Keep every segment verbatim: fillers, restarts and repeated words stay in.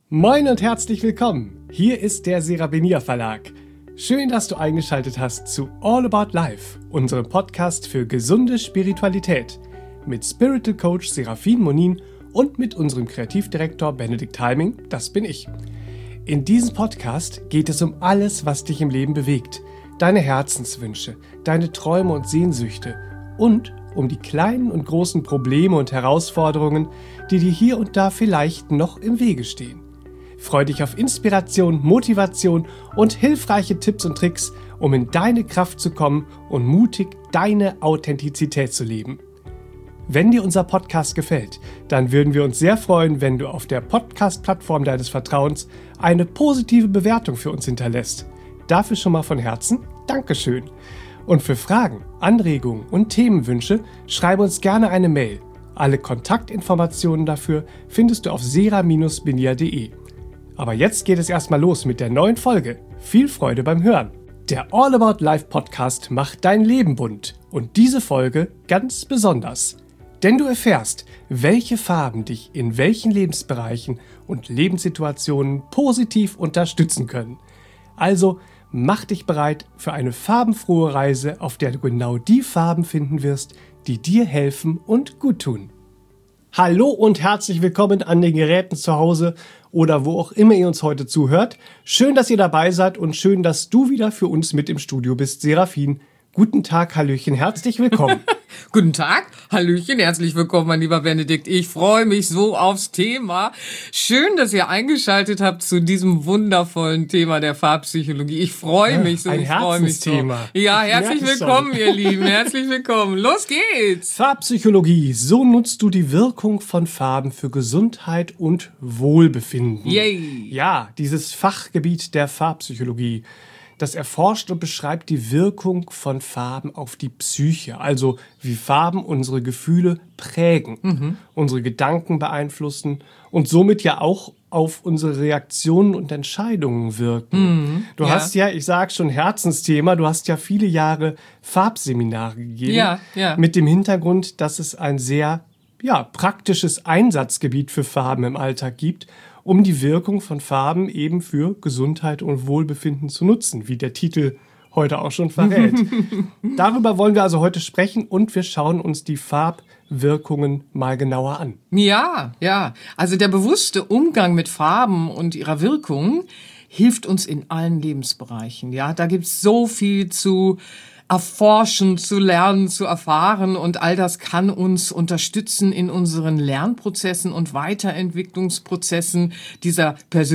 Moin und herzlich willkommen. Hier ist der Serabenia Verlag. Schön, dass du eingeschaltet hast zu All About Life, unserem Podcast für gesunde Spiritualität mit Spiritual Coach Serafin Monin und mit unserem Kreativdirektor Benedikt Halming, das bin ich. In diesem Podcast geht es um alles, was dich im Leben bewegt, deine Herzenswünsche, deine Träume und Sehnsüchte und um die kleinen und großen Probleme und Herausforderungen, die dir hier und da vielleicht noch im Wege stehen. Freu dich auf Inspiration, Motivation und hilfreiche Tipps und Tricks, um in deine Kraft zu kommen und mutig deine Authentizität zu leben. Wenn dir unser Podcast gefällt, dann würden wir uns sehr freuen, wenn du auf der Podcast-Plattform deines Vertrauens eine positive Bewertung für uns hinterlässt. Dafür schon mal von Herzen Dankeschön. Und für Fragen, Anregungen und Themenwünsche schreibe uns gerne eine Mail. Alle Kontaktinformationen dafür findest du auf sera Bindestrich benia punkt de. Aber jetzt geht es erstmal los mit der neuen Folge. Viel Freude beim Hören. Der All About Life Podcast macht dein Leben bunt und diese Folge ganz besonders. Denn du erfährst, welche Farben dich in welchen Lebensbereichen und Lebenssituationen positiv unterstützen können. Also mach dich bereit für eine farbenfrohe Reise, auf der du genau die Farben finden wirst, die dir helfen und gut tun. Hallo und herzlich willkommen an den Geräten zu Hause oder wo auch immer ihr uns heute zuhört. Schön, dass ihr dabei seid und schön, dass du wieder für uns mit im Studio bist, Serafin. Guten Tag, Hallöchen, herzlich willkommen. Guten Tag, Hallöchen, herzlich willkommen, mein lieber Benedikt. Ich freue mich so aufs Thema. Schön, dass ihr eingeschaltet habt zu diesem wundervollen Thema der Farbpsychologie. Ich freue mich so, Ein ich freue mich so. Herzensthema. Ja, herzlich willkommen, ihr Lieben, herzlich willkommen. Los geht's. Farbpsychologie, so nutzt du die Wirkung von Farben für Gesundheit und Wohlbefinden. Yay. Ja, dieses Fachgebiet der Farbpsychologie. Das erforscht und beschreibt die Wirkung von Farben auf die Psyche, also wie Farben unsere Gefühle prägen, mhm. unsere Gedanken beeinflussen und somit ja auch auf unsere Reaktionen und Entscheidungen wirken. Mhm. Du ja. hast ja, ich sag schon, Herzensthema, du hast ja viele Jahre Farbseminare gegeben, ja, ja. mit dem Hintergrund, dass es ein sehr ja, praktisches Einsatzgebiet für Farben im Alltag gibt, um die Wirkung von Farben eben für Gesundheit und Wohlbefinden zu nutzen, wie der Titel heute auch schon verrät. Darüber wollen wir also heute sprechen und wir schauen uns die Farbwirkungen mal genauer an. Ja, ja. Also der bewusste Umgang mit Farben und ihrer Wirkung hilft uns in allen Lebensbereichen. Ja, da gibt's so viel zu erforschen, zu lernen, zu erfahren und all das kann uns unterstützen in unseren Lernprozessen und Weiterentwicklungsprozessen dieser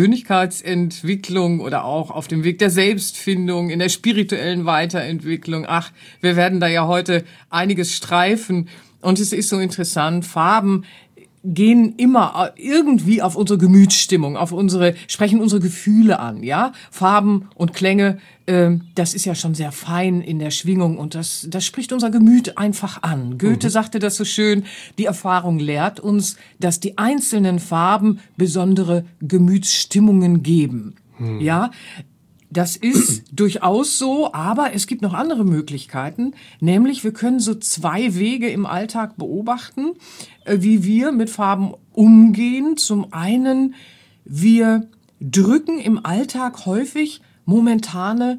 Persönlichkeitsentwicklung oder auch auf dem Weg der Selbstfindung, in der spirituellen Weiterentwicklung. Ach, wir werden da ja heute einiges streifen und es ist so interessant, Farben gehen immer irgendwie auf unsere Gemütsstimmung, auf unsere, sprechen unsere Gefühle an, ja? Farben und Klänge, äh, das ist ja schon sehr fein in der Schwingung und das, das spricht unser Gemüt einfach an. Goethe mhm. sagte das so schön, die Erfahrung lehrt uns, dass die einzelnen Farben besondere Gemütsstimmungen geben, mhm. ja? Das ist durchaus so, aber es gibt noch andere Möglichkeiten, nämlich wir können so zwei Wege im Alltag beobachten, wie wir mit Farben umgehen. Zum einen, wir drücken im Alltag häufig momentane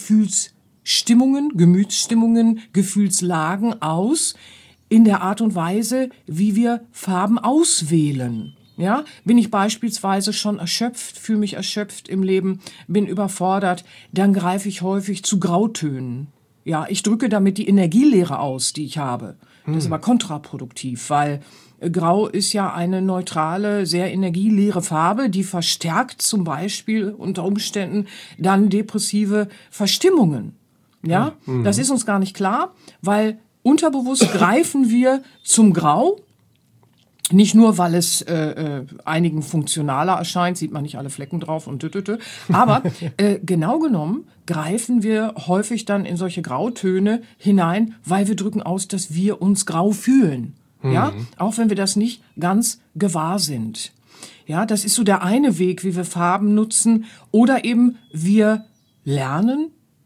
Gefühlsstimmungen, Gemütsstimmungen, Gefühlslagen aus in der Art und Weise, wie wir Farben auswählen. Ja, bin ich beispielsweise schon erschöpft, fühle mich erschöpft im Leben, bin überfordert, dann greife ich häufig zu Grautönen. Ja, ich drücke damit die Energieleere aus, die ich habe. Das ist aber kontraproduktiv, weil Grau ist ja eine neutrale, sehr energieleere Farbe, die verstärkt zum Beispiel unter Umständen dann depressive Verstimmungen. Ja, mhm. das ist uns gar nicht klar, weil unterbewusst greifen wir zum Grau. Nicht nur, weil es äh, äh, einigen funktionaler erscheint, sieht man nicht alle Flecken drauf und tütütü, aber äh, genau genommen greifen wir häufig dann in solche Grautöne hinein, weil wir drücken aus, dass wir uns grau fühlen. Mhm. Ja, auch wenn wir das nicht ganz gewahr sind. Ja, das ist so der eine Weg, wie wir Farben nutzen, oder eben wir lernen,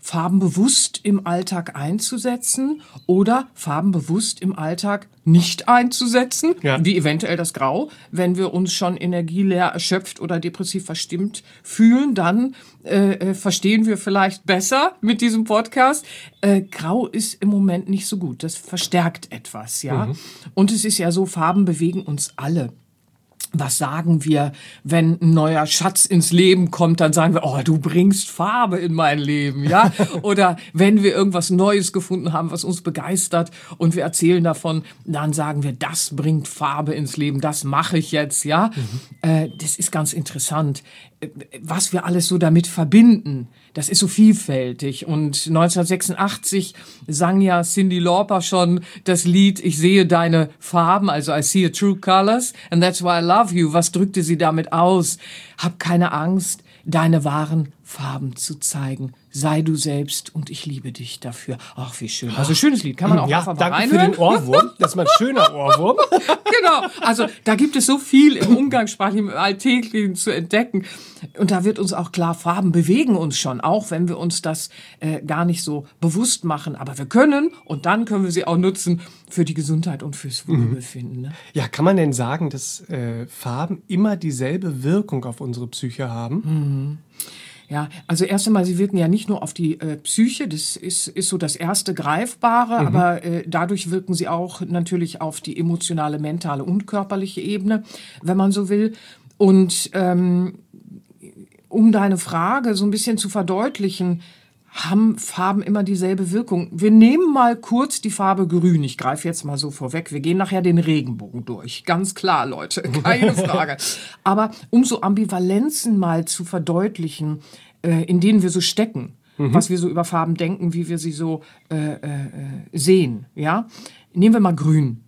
Farben bewusst im Alltag einzusetzen oder Farben bewusst im Alltag nicht einzusetzen, ja. wie eventuell das Grau. Wenn wir uns schon energieleer, erschöpft oder depressiv verstimmt fühlen, dann äh, verstehen wir vielleicht besser mit diesem Podcast. Äh, Grau ist im Moment nicht so gut. Das verstärkt etwas, ja. Mhm. Und es ist ja so, Farben bewegen uns alle. Was sagen wir, wenn ein neuer Schatz ins Leben kommt, dann sagen wir, oh, du bringst Farbe in mein Leben, ja? Oder wenn wir irgendwas Neues gefunden haben, was uns begeistert und wir erzählen davon, dann sagen wir, das bringt Farbe ins Leben, das mache ich jetzt, ja? Mhm. Äh, das ist ganz interessant, was wir alles so damit verbinden. Das ist so vielfältig. Und neunzehnhundertsechsundachtzig sang ja Cyndi Lauper schon das Lied Ich sehe deine Farben, also I see your true colors and that's why I love you. Was drückte sie damit aus? Hab keine Angst, deine wahren Farben zu zeigen. Sei du selbst und ich liebe dich dafür. Ach, wie schön. Also schönes Lied, kann man auch ja, einfach mal danke reinhören. für den Ohrwurm. Das ist mal ein schöner Ohrwurm. Genau. Also da gibt es so viel im Umgangssprachlichen, im Alltäglichen zu entdecken. Und da wird uns auch klar, Farben bewegen uns schon, auch wenn wir uns das äh, gar nicht so bewusst machen. Aber wir können und dann können wir sie auch nutzen für die Gesundheit und fürs Wohlbefinden. Ne? Ja, kann man denn sagen, dass äh, Farben immer dieselbe Wirkung auf unsere Psyche haben? Mhm. Ja, also erst einmal, sie wirken ja nicht nur auf die äh, Psyche, das ist, ist so das erste Greifbare, mhm. aber äh, dadurch wirken sie auch natürlich auf die emotionale, mentale und körperliche Ebene, wenn man so will. Und ähm, um deine Frage so ein bisschen zu verdeutlichen, haben Farben immer dieselbe Wirkung. Wir nehmen mal kurz die Farbe Grün. Ich greife jetzt mal so vorweg. Wir gehen nachher den Regenbogen durch. Ganz klar, Leute, keine Frage. Aber um so Ambivalenzen mal zu verdeutlichen, äh, in denen wir so stecken, mhm. was wir so über Farben denken, wie wir sie so äh, äh, sehen, ja? Nehmen wir mal Grün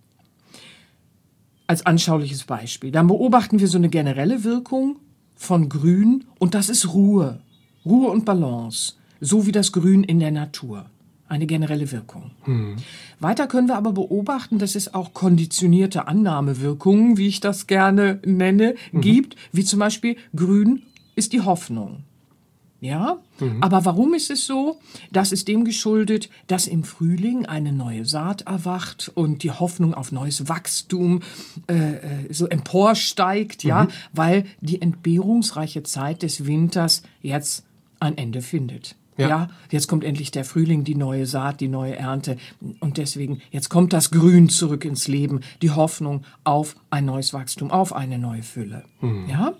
als anschauliches Beispiel. Dann beobachten wir so eine generelle Wirkung von Grün und das ist Ruhe. Ruhe und Balance. So wie das Grün in der Natur. Eine generelle Wirkung. Hm. Weiter können wir aber beobachten, dass es auch konditionierte Annahmewirkungen, wie ich das gerne nenne, mhm. gibt. Wie zum Beispiel Grün ist die Hoffnung. Ja? Mhm. Aber warum ist es so? Das ist dem geschuldet, dass im Frühling eine neue Saat erwacht und die Hoffnung auf neues Wachstum äh, so emporsteigt, mhm. ja? Weil die entbehrungsreiche Zeit des Winters jetzt ein Ende findet. Ja. ja, jetzt kommt endlich der Frühling, die neue Saat, die neue Ernte. Und deswegen, jetzt kommt das Grün zurück ins Leben, die Hoffnung auf ein neues Wachstum, auf eine neue Fülle. Mhm. Ja?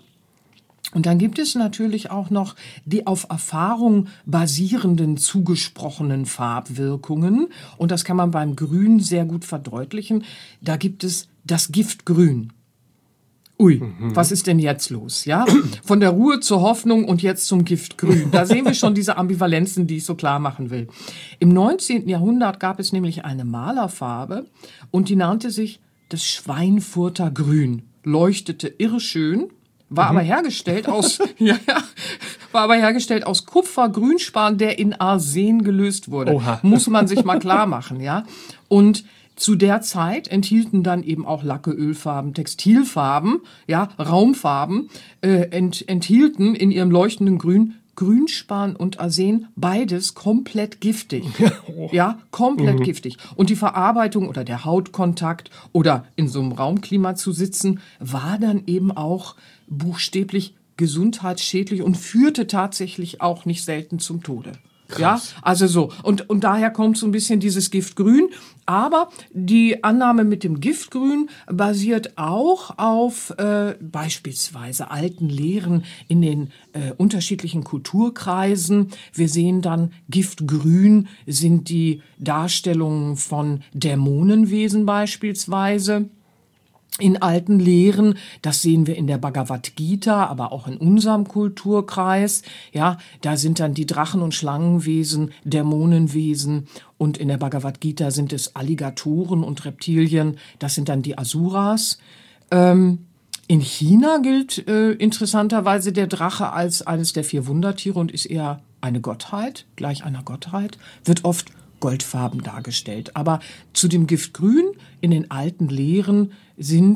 Und dann gibt es natürlich auch noch die auf Erfahrung basierenden zugesprochenen Farbwirkungen. Und das kann man beim Grün sehr gut verdeutlichen. Da gibt es das Giftgrün. Ui, mhm. was ist denn jetzt los? Ja, von der Ruhe zur Hoffnung und jetzt zum Giftgrün. Da sehen wir schon diese Ambivalenzen, die ich so klar machen will. Im neunzehnten Jahrhundert gab es nämlich eine Malerfarbe und die nannte sich das Schweinfurter Grün. Leuchtete irreschön, war mhm. aber hergestellt aus, ja, war aber hergestellt aus Kupfergrünspan, der in Arsen gelöst wurde. Oha. Muss man sich mal klar machen, ja. Und zu der Zeit enthielten dann eben auch Lacke, Ölfarben, Textilfarben, ja, Raumfarben, äh, ent, enthielten in ihrem leuchtenden Grün Grünspan und Arsen, beides komplett giftig. Ja, komplett mhm. giftig. Und die Verarbeitung oder der Hautkontakt oder in so einem Raumklima zu sitzen, war dann eben auch buchstäblich gesundheitsschädlich und führte tatsächlich auch nicht selten zum Tode. Krass. Ja, also so. Und, und daher kommt so ein bisschen dieses Giftgrün. Aber die Annahme mit dem Giftgrün basiert auch auf äh, beispielsweise alten Lehren in den äh, unterschiedlichen Kulturkreisen. Wir sehen dann, Giftgrün sind die Darstellungen von Dämonenwesen beispielsweise. In alten Lehren, das sehen wir in der Bhagavad Gita, aber auch in unserem Kulturkreis, ja, da sind dann die Drachen- und Schlangenwesen, Dämonenwesen und in der Bhagavad Gita sind es Alligatoren und Reptilien, das sind dann die Asuras. Ähm, in China gilt äh, interessanterweise der Drache als eines der vier Wundertiere und ist eher eine Gottheit, gleich einer Gottheit, wird oft goldfarben dargestellt. Aber zu dem Giftgrün in den alten Lehren sind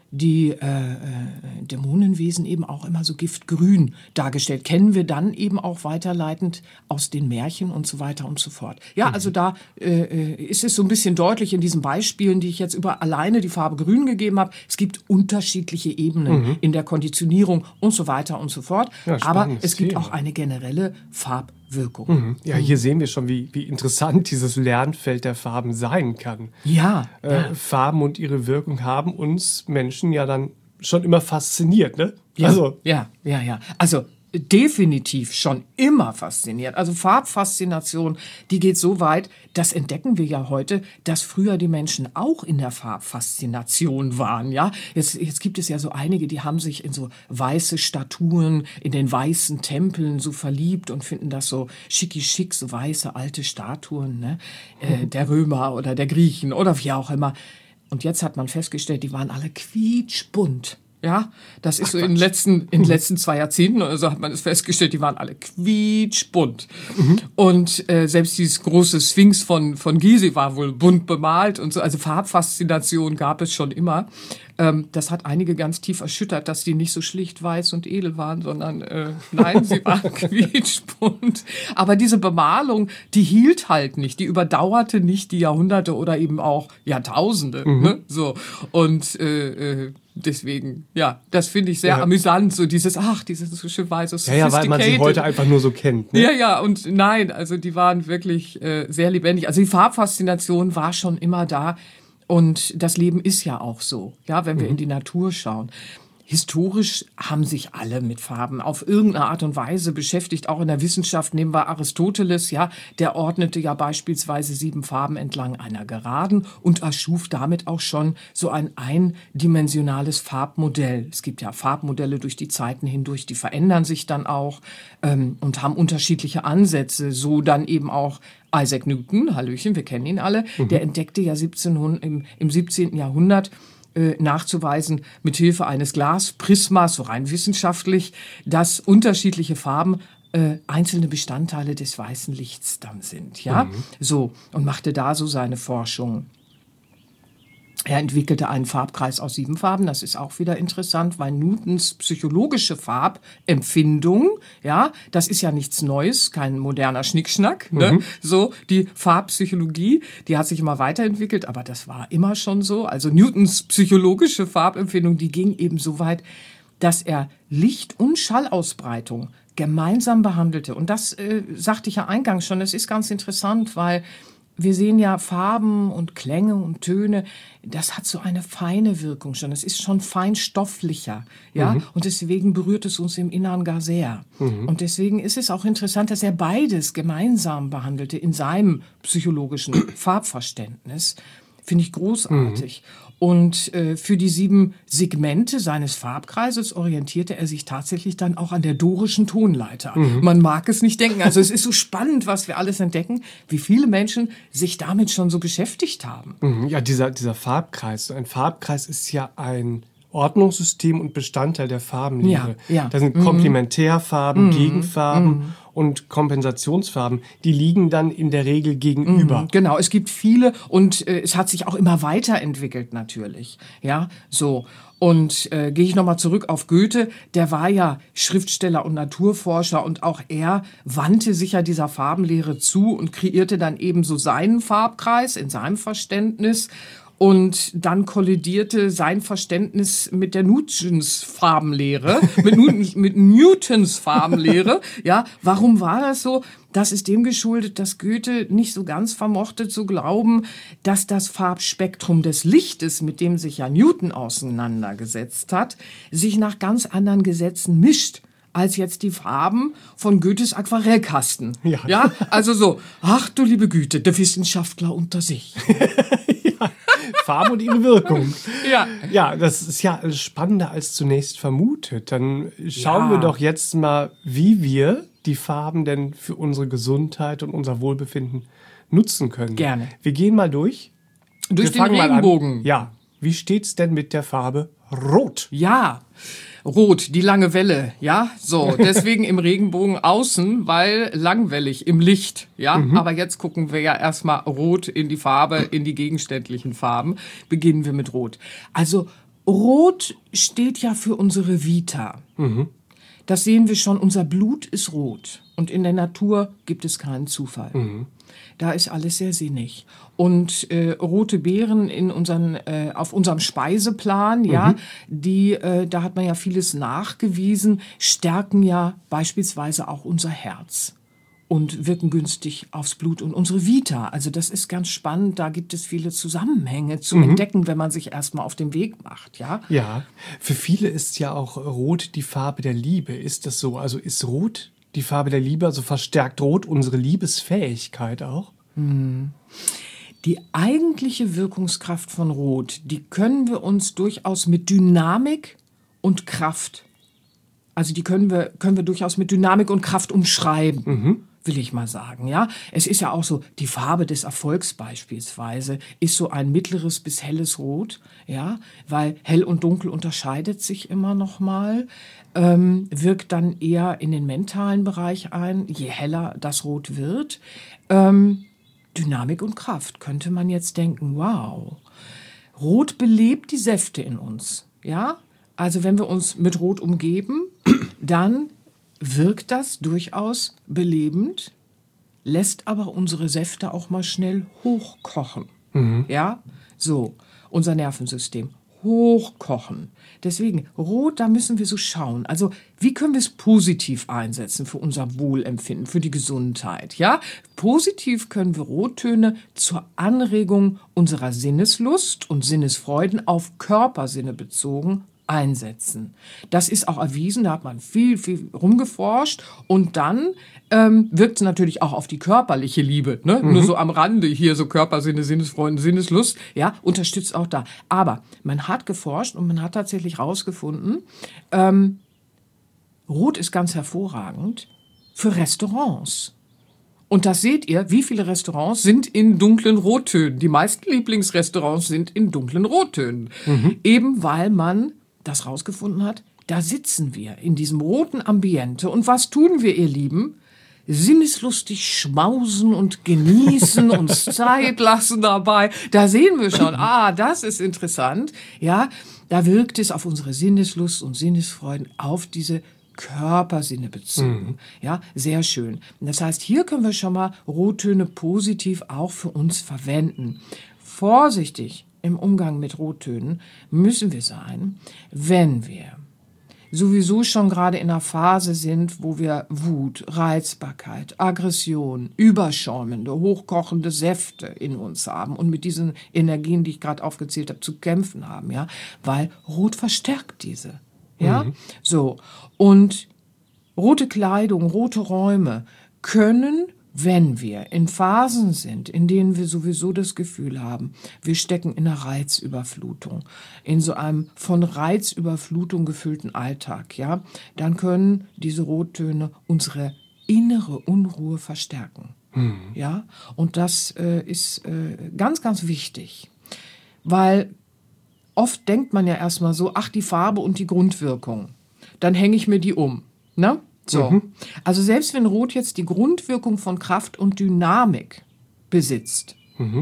die äh, äh, Dämonenwesen eben auch immer so giftgrün dargestellt. Kennen wir dann eben auch weiterleitend aus den Märchen und so weiter und so fort. Ja, also da äh, ist es so ein bisschen deutlich in diesen Beispielen, die ich jetzt über alleine die Farbe grün gegeben habe. Es gibt unterschiedliche Ebenen mhm. in der Konditionierung und so weiter und so fort. Ja, aber es gibt Thema. Auch eine generelle Farbwirkung. Mhm. Ja, hier sehen wir schon, wie, wie interessant dieses Lernfeld der Farben sein kann. Ja, äh, ja. Farben und ihre Wirkung haben uns Menschen ja dann schon immer fasziniert, ne? Ja, also. ja, ja, ja. Also definitiv schon immer fasziniert. Also Farbfaszination, die geht so weit, das entdecken wir ja heute, dass früher die Menschen auch in der Farbfaszination waren, ja. Jetzt, jetzt gibt es ja so einige, die haben sich in so weiße Statuen, in den weißen Tempeln so verliebt und finden das so schicki schick, so weiße alte Statuen, ne? Äh, der Römer oder der Griechen oder wie auch immer. Und jetzt hat man festgestellt, die waren alle quietschbunt. Ja, das ist Ach, so in den letzten, in den letzten zwei Jahrzehnten oder so hat man es festgestellt, die waren alle quietschbunt. Mhm. Und äh, selbst dieses große Sphinx von, von Gizeh war wohl bunt bemalt und so. Also Farbfaszination gab es schon immer. Ähm, das hat einige ganz tief erschüttert, dass die nicht so schlicht weiß und edel waren, sondern äh, nein, sie waren quietschbunt. Aber diese Bemalung, die hielt halt nicht, die überdauerte nicht die Jahrhunderte oder eben auch Jahrtausende. Mhm. Ne? So. Und äh, äh, deswegen, ja, das finde ich sehr ja. amüsant, so dieses, ach, dieses so schön weiße, ja, ja, weil man sie heute einfach nur so kennt. Ne? Ja, ja, und nein, also die waren wirklich äh, sehr lebendig. Also die Farbfaszination war schon immer da und das Leben ist ja auch so, ja, wenn wir mhm. in die Natur schauen. Historisch haben sich alle mit Farben auf irgendeine Art und Weise beschäftigt. Auch in der Wissenschaft nehmen wir Aristoteles, ja, der ordnete ja beispielsweise sieben Farben entlang einer Geraden und erschuf damit auch schon so ein eindimensionales Farbmodell. Es gibt ja Farbmodelle durch die Zeiten hindurch, die verändern sich dann auch ähm, und haben unterschiedliche Ansätze. So dann eben auch Isaac Newton, Hallöchen, wir kennen ihn alle, mhm. der entdeckte ja siebzehnhundert, im, im siebzehnten Jahrhundert nachzuweisen, mit Hilfe eines Glasprismas, so rein wissenschaftlich, dass unterschiedliche Farben äh, einzelne Bestandteile des weißen Lichts dann sind, ja, mhm. so, und machte da so seine Forschung. Er entwickelte einen Farbkreis aus sieben Farben. Das ist auch wieder interessant, weil Newtons psychologische Farbempfindung, ja, das ist ja nichts Neues, kein moderner Schnickschnack, mhm. ne? So, die Farbpsychologie, die hat sich immer weiterentwickelt, aber das war immer schon so. Also Newtons psychologische Farbempfindung, die ging eben so weit, dass er Licht- und Schallausbreitung gemeinsam behandelte. Und das äh, sagte ich ja eingangs schon, das ist ganz interessant, weil wir sehen ja Farben und Klänge und Töne, das hat so eine feine Wirkung schon. Es ist schon feinstofflicher, ja. Mhm. Und deswegen berührt es uns im Innern gar sehr. Mhm. Und deswegen ist es auch interessant, dass er beides gemeinsam behandelte in seinem psychologischen Farbverständnis. Finde ich großartig. Mhm. Und äh, für die sieben Segmente seines Farbkreises orientierte er sich tatsächlich dann auch an der dorischen Tonleiter. Mhm. Man mag es nicht denken. Also es ist so spannend, was wir alles entdecken, wie viele Menschen sich damit schon so beschäftigt haben. Mhm. Ja, dieser, dieser Farbkreis. Ein Farbkreis ist ja ein Ordnungssystem und Bestandteil der Farbenlehre. Ja, ja. Da sind mhm. Komplementärfarben, mhm. Gegenfarben mhm. und Kompensationsfarben. Die liegen dann in der Regel gegenüber. Mhm, genau, es gibt viele und äh, es hat sich auch immer weiterentwickelt natürlich. Ja, so. Und äh, gehe ich nochmal zurück auf Goethe, der war ja Schriftsteller und Naturforscher und auch er wandte sich ja dieser Farbenlehre zu und kreierte dann eben so seinen Farbkreis in seinem Verständnis. Und dann kollidierte sein Verständnis mit der Newtons Farbenlehre, mit, Newtons, mit Newtons Farbenlehre. Ja, warum war das so? Das ist dem geschuldet, dass Goethe nicht so ganz vermochte zu glauben, dass das Farbspektrum des Lichtes, mit dem sich ja Newton auseinandergesetzt hat, sich nach ganz anderen Gesetzen mischt als jetzt die Farben von Goethes Aquarellkasten. Ja, ja, also so, ach du liebe Güte, der Wissenschaftler unter sich. Ja, Farbe und ihre Wirkung. Ja. Ja, das ist ja spannender als zunächst vermutet. Dann schauen ja. wir doch jetzt mal, wie wir die Farben denn für unsere Gesundheit und unser Wohlbefinden nutzen können. Gerne. Wir gehen mal durch. Durch den Regenbogen. Ja. Wie steht's denn mit der Farbe Rot? Ja. Rot, die lange Welle, ja, so, deswegen im Regenbogen außen, weil langwellig im Licht, ja, mhm. aber jetzt gucken wir ja erstmal rot in die Farbe, in die gegenständlichen Farben, beginnen wir mit Rot. Also Rot steht ja für unsere Vita. Mhm. Das sehen wir schon, unser Blut ist rot. Und in der Natur gibt es keinen Zufall. Mhm. Da ist alles sehr sinnig. Und äh, rote Beeren in unseren, äh, auf unserem Speiseplan, ja, die, äh, da hat man ja vieles nachgewiesen, stärken ja beispielsweise auch unser Herz und wirken günstig aufs Blut und unsere Vita. Also das ist ganz spannend, da gibt es viele Zusammenhänge zu entdecken, wenn man sich erstmal auf den Weg macht, ja. Ja, für viele ist ja auch Rot die Farbe der Liebe. Ist das so? Also ist Rot die Farbe der Liebe, also verstärkt Rot unsere Liebesfähigkeit auch? Die eigentliche Wirkungskraft von Rot, die können wir uns durchaus mit Dynamik und Kraft, also die können wir, können wir durchaus mit Dynamik und Kraft umschreiben, mhm. will ich mal sagen, ja. Es ist ja auch so, die Farbe des Erfolgs beispielsweise ist so ein mittleres bis helles Rot, ja, weil hell und dunkel unterscheidet sich immer noch mal, ähm, wirkt dann eher in den mentalen Bereich ein, je heller das Rot wird. Ähm, Dynamik und Kraft, könnte man jetzt denken, wow, Rot belebt die Säfte in uns, ja? Also wenn wir uns mit Rot umgeben, dann wirkt das durchaus belebend, lässt aber unsere Säfte auch mal schnell hochkochen, mhm. ja? So, unser Nervensystem hochkochen. Deswegen, Rot, da müssen wir so schauen. Also, wie können wir es positiv einsetzen für unser Wohlempfinden, für die Gesundheit, ja? Positiv können wir Rottöne zur Anregung unserer Sinneslust und Sinnesfreuden auf Körpersinne bezogen einsetzen. Das ist auch erwiesen, da hat man viel, viel rumgeforscht und dann ähm, wirkt es natürlich auch auf die körperliche Liebe, ne? Mhm. Nur so am Rande hier so Körpersinne, Sinnesfreuden, Sinneslust, ja, unterstützt auch da. Aber man hat geforscht und man hat tatsächlich rausgefunden, ähm, Rot ist ganz hervorragend für Restaurants. Und das seht ihr, wie viele Restaurants sind in dunklen Rottönen. Die meisten Lieblingsrestaurants sind in dunklen Rottönen. Mhm. Eben weil man das rausgefunden hat, da sitzen wir in diesem roten Ambiente. Und was tun wir, ihr Lieben? Sinneslustig schmausen und genießen, uns Zeit lassen dabei. Da sehen wir schon, ah, das ist interessant. Ja, da wirkt es auf unsere Sinneslust und Sinnesfreuden, auf diese Körpersinne bezogen. Mhm. Ja, sehr schön. Das heißt, hier können wir schon mal Rottöne positiv auch für uns verwenden. Vorsichtig im Umgang mit Rottönen müssen wir sein, wenn wir sowieso schon gerade in einer Phase sind, wo wir Wut, Reizbarkeit, Aggression, überschäumende, hochkochende Säfte in uns haben und mit diesen Energien, die ich gerade aufgezählt habe, zu kämpfen haben, ja, weil Rot verstärkt diese, ja, mhm. so. Und rote Kleidung, rote Räume können, wenn wir in Phasen sind, in denen wir sowieso das Gefühl haben, wir stecken in einer Reizüberflutung, in so einem von Reizüberflutung gefüllten Alltag, ja, dann können diese Rottöne unsere innere Unruhe verstärken. Mhm. Ja, und das äh, ist äh, ganz, ganz wichtig, weil oft denkt man ja erstmal so, ach, die Farbe und die Grundwirkung, dann hänge ich mir die um, ne? So. Mhm. Also selbst wenn Rot jetzt die Grundwirkung von Kraft und Dynamik besitzt, mhm.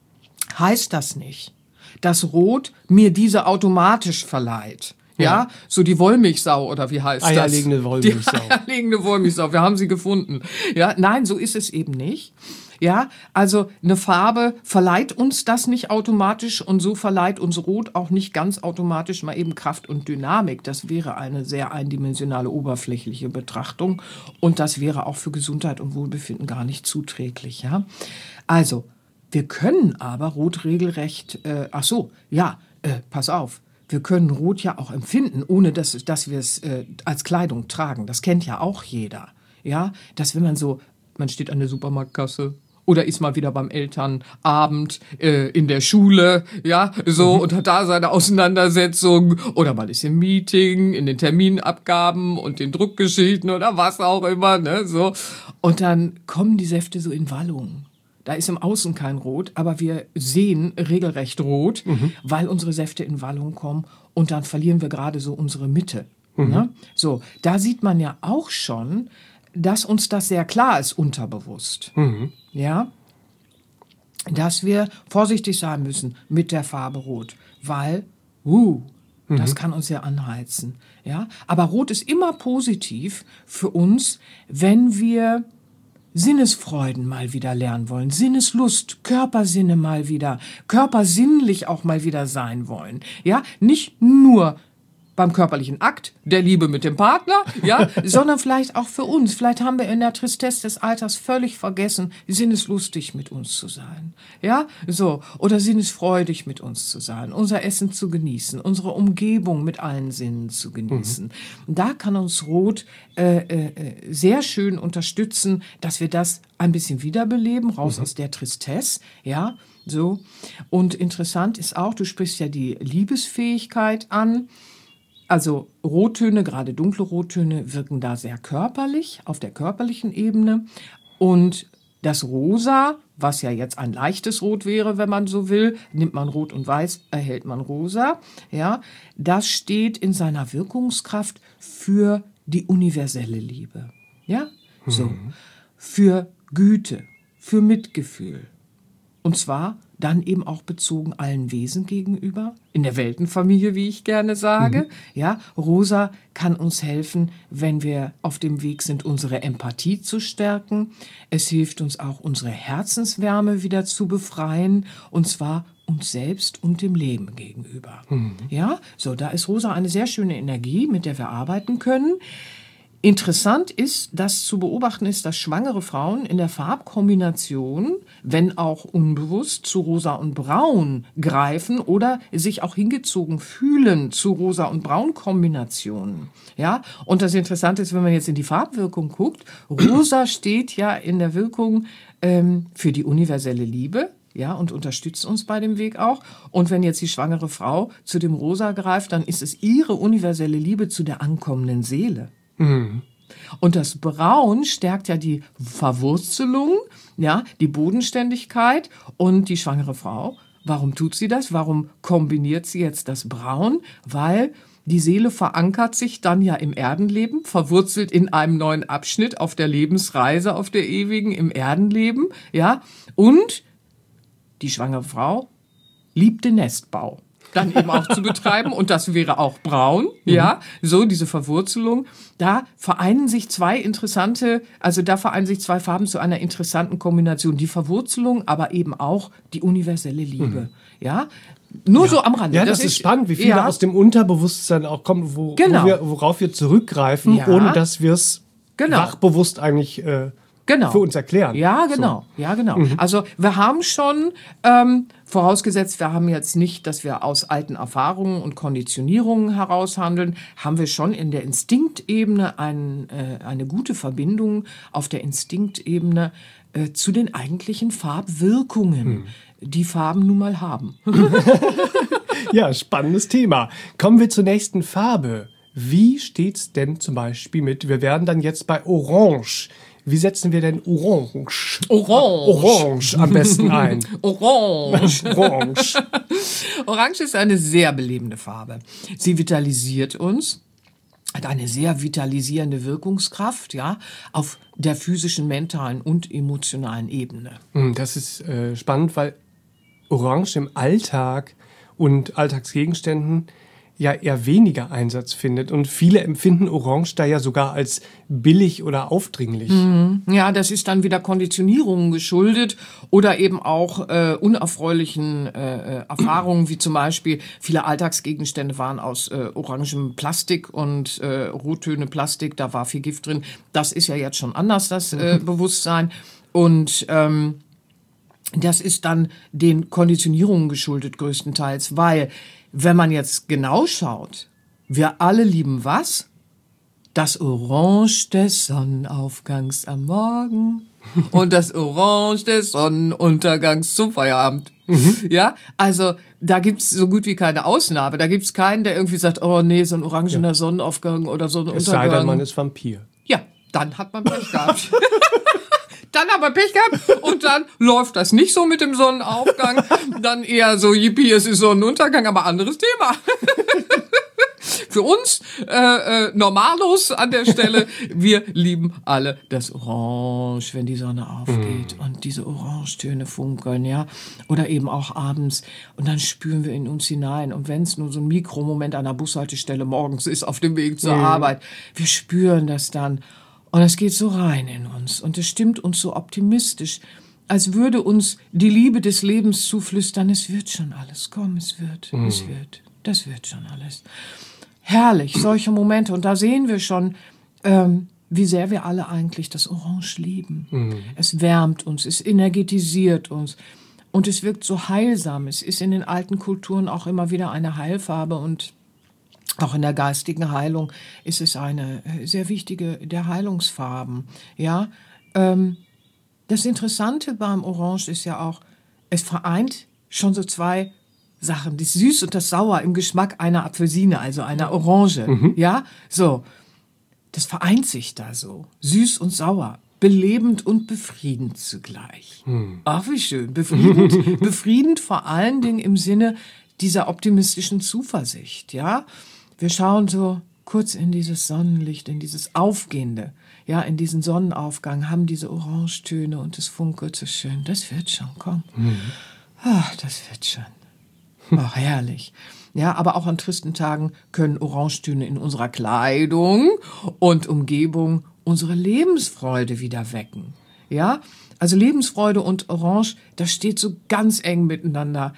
heißt das nicht, dass Rot mir diese automatisch verleiht. Ja, ja, so die Wollmilchsau oder wie heißt Eierlegende das? Eierlegende Wollmilchsau. Die eierlegende Wollmilchsau, wir haben sie gefunden. Ja, nein, so ist es eben nicht. Ja, also eine Farbe verleiht uns das nicht automatisch und so verleiht uns Rot auch nicht ganz automatisch mal eben Kraft und Dynamik. Das wäre eine sehr eindimensionale, oberflächliche Betrachtung und das wäre auch für Gesundheit und Wohlbefinden gar nicht zuträglich. Ja, also wir können aber Rot regelrecht, äh, ach so, ja, äh, pass auf. Wir können Rot ja auch empfinden, ohne dass, dass wir es äh, als Kleidung tragen. Das kennt ja auch jeder. Ja, dass wenn man so, man steht an der Supermarktkasse oder ist mal wieder beim Elternabend äh, in der Schule, ja, so, mhm. und hat da seine Auseinandersetzung oder man ist im Meeting, in den Terminabgaben und den Druckgeschichten oder was auch immer, ne, so. Und dann kommen die Säfte so in Wallung. Da ist im Außen kein Rot, aber wir sehen regelrecht rot, mhm. weil unsere Säfte in Wallung kommen und dann verlieren wir gerade so unsere Mitte. Mhm. Ne? So, da sieht man ja auch schon, dass uns das sehr klar ist, unterbewusst. Mhm. Ja, dass wir vorsichtig sein müssen mit der Farbe Rot, weil, uh, Das kann uns ja anheizen, ja. Aber Rot ist immer positiv für uns, wenn wir Sinnesfreuden mal wieder lernen wollen, Sinneslust, Körpersinne mal wieder, körpersinnlich auch mal wieder sein wollen, ja. Nicht nur beim körperlichen Akt der Liebe mit dem Partner, ja, sondern vielleicht auch für uns. Vielleicht haben wir in der Tristesse des Alters völlig vergessen, sinneslustig mit uns zu sein, ja, so, oder sinnesfreudig mit uns zu sein, unser Essen zu genießen, unsere Umgebung mit allen Sinnen zu genießen. Mhm. Da kann uns Rot äh, äh, sehr schön unterstützen, dass wir das ein bisschen wiederbeleben, raus mhm. aus der Tristesse, ja, so. Und interessant ist auch, du sprichst ja die Liebesfähigkeit an. Also Rottöne, gerade dunkle Rottöne, wirken da sehr körperlich, auf der körperlichen Ebene. Und das Rosa, was ja jetzt ein leichtes Rot wäre, wenn man so will, nimmt man Rot und Weiß, erhält man Rosa. Ja, das steht in seiner Wirkungskraft für die universelle Liebe. Ja, so. Mhm. Für Güte, für Mitgefühl. Und zwar dann eben auch bezogen allen Wesen gegenüber, in der Weltenfamilie, wie ich gerne sage. Mhm. Ja, Rosa kann uns helfen, wenn wir auf dem Weg sind, unsere Empathie zu stärken. Es hilft uns auch, unsere Herzenswärme wieder zu befreien, und zwar uns selbst und dem Leben gegenüber. Mhm. Ja, so, da ist Rosa eine sehr schöne Energie, mit der wir arbeiten können. Interessant ist, dass zu beobachten ist, dass schwangere Frauen in der Farbkombination, wenn auch unbewusst, zu Rosa und Braun greifen oder sich auch hingezogen fühlen zu Rosa- und Braun-Kombinationen. Ja, und das Interessante ist, wenn man jetzt in die Farbwirkung guckt, Rosa steht ja in der Wirkung ähm, für die universelle Liebe. Ja, und unterstützt uns bei dem Weg auch. Und wenn jetzt die schwangere Frau zu dem Rosa greift, dann ist es ihre universelle Liebe zu der ankommenden Seele. Mhm. Und das Braun stärkt ja die Verwurzelung, ja, die Bodenständigkeit, und die schwangere Frau, warum tut sie das? Warum kombiniert sie jetzt das Braun? Weil die Seele verankert sich dann ja im Erdenleben, verwurzelt in einem neuen Abschnitt auf der Lebensreise, auf der ewigen, im Erdenleben, ja, und die schwangere Frau liebt den Nestbau dann eben auch zu betreiben, und das wäre auch Braun, mhm. ja, so diese Verwurzelung. Da vereinen sich zwei interessante, also da vereinen sich zwei Farben zu einer interessanten Kombination. Die Verwurzelung, aber eben auch die universelle Liebe, mhm. ja. Nur ja. so am Rande. Ja, das, das ist spannend, wie viel ja. da aus dem Unterbewusstsein auch kommt, wo, genau. wo wir, worauf wir zurückgreifen, ja. ohne dass wir es genau. wachbewusst eigentlich äh, Genau. für uns erklären. Ja, genau. So. Ja, genau. Mhm. Also wir haben schon, ähm, vorausgesetzt, wir haben jetzt nicht, dass wir aus alten Erfahrungen und Konditionierungen heraus handeln, haben wir schon in der Instinktebene ein, äh, eine gute Verbindung auf der Instinktebene äh, zu den eigentlichen Farbwirkungen, mhm. die Farben nun mal haben. Ja, spannendes Thema. Kommen wir zur nächsten Farbe. Wie steht's denn zum Beispiel mit, wir werden dann jetzt bei Orange. Wie setzen wir denn Orange? Orange. Orange am besten ein. Orange. Orange. Orange ist eine sehr belebende Farbe. Sie vitalisiert uns, hat eine sehr vitalisierende Wirkungskraft, ja, auf der physischen, mentalen und emotionalen Ebene. Das ist äh, spannend, weil Orange im Alltag und Alltagsgegenständen ja eher weniger Einsatz findet. Und viele empfinden Orange da ja sogar als billig oder aufdringlich. Mhm. Ja, das ist dann wieder Konditionierungen geschuldet oder eben auch äh, unerfreulichen äh, Erfahrungen, wie zum Beispiel viele Alltagsgegenstände waren aus äh, orangem Plastik und äh, Rottöne Plastik, da war viel Gift drin. Das ist ja jetzt schon anders, das äh, Bewusstsein. Und ähm, das ist dann den Konditionierungen geschuldet größtenteils, weil wenn man jetzt genau schaut, wir alle lieben was? Das Orange des Sonnenaufgangs am Morgen und das Orange des Sonnenuntergangs zum Feierabend. Mhm. Ja, also da gibt's so gut wie keine Ausnahme. Da gibt's keinen, der irgendwie sagt, oh nee, so ein orangener ja. Sonnenaufgang oder Sonnenuntergang. Es sei denn, man ist Vampir. Ja, dann hat man Pech gehabt. Dann haben wir Pech gehabt und dann läuft das nicht so mit dem Sonnenaufgang. Dann eher so, yippie, es ist Sonnenuntergang, aber anderes Thema. Für uns äh, äh, Normalos an der Stelle, wir lieben alle das Orange, wenn die Sonne aufgeht mm. und diese Orangetöne funkeln, ja, oder eben auch abends und dann spüren wir in uns hinein und wenn es nur so ein Mikromoment an der Bushaltestelle morgens ist auf dem Weg zur mm. Arbeit, wir spüren das dann und es geht so rein in uns und es stimmt uns so optimistisch, als würde uns die Liebe des Lebens zuflüstern, es wird schon alles, komm, es wird, mm. es wird, das wird schon alles. Herrlich, solche Momente. Und da sehen wir schon, ähm, wie sehr wir alle eigentlich das Orange lieben. Mhm. Es wärmt uns, es energetisiert uns und es wirkt so heilsam. Es ist in den alten Kulturen auch immer wieder eine Heilfarbe und auch in der geistigen Heilung ist es eine sehr wichtige der Heilungsfarben. Ja, ähm, das Interessante beim Orange ist ja auch, es vereint schon so zwei Sachen, das Süß und das Sauer im Geschmack einer Apfelsine, also einer Orange, mhm. ja, so, das vereint sich da so, süß und sauer, belebend und befriedend zugleich. Mhm. Ach, wie schön, befriedend, befriedend vor allen Dingen im Sinne dieser optimistischen Zuversicht, ja, wir schauen so kurz in dieses Sonnenlicht, in dieses Aufgehende, ja, in diesen Sonnenaufgang, haben diese Orangetöne und es funkelt so schön, das wird schon, komm, mhm. ach, das wird schon. Ach, herrlich. Ja, aber auch an tristen Tagen können Orangetöne in unserer Kleidung und Umgebung unsere Lebensfreude wieder wecken. Ja, also Lebensfreude und Orange, das steht so ganz eng miteinander.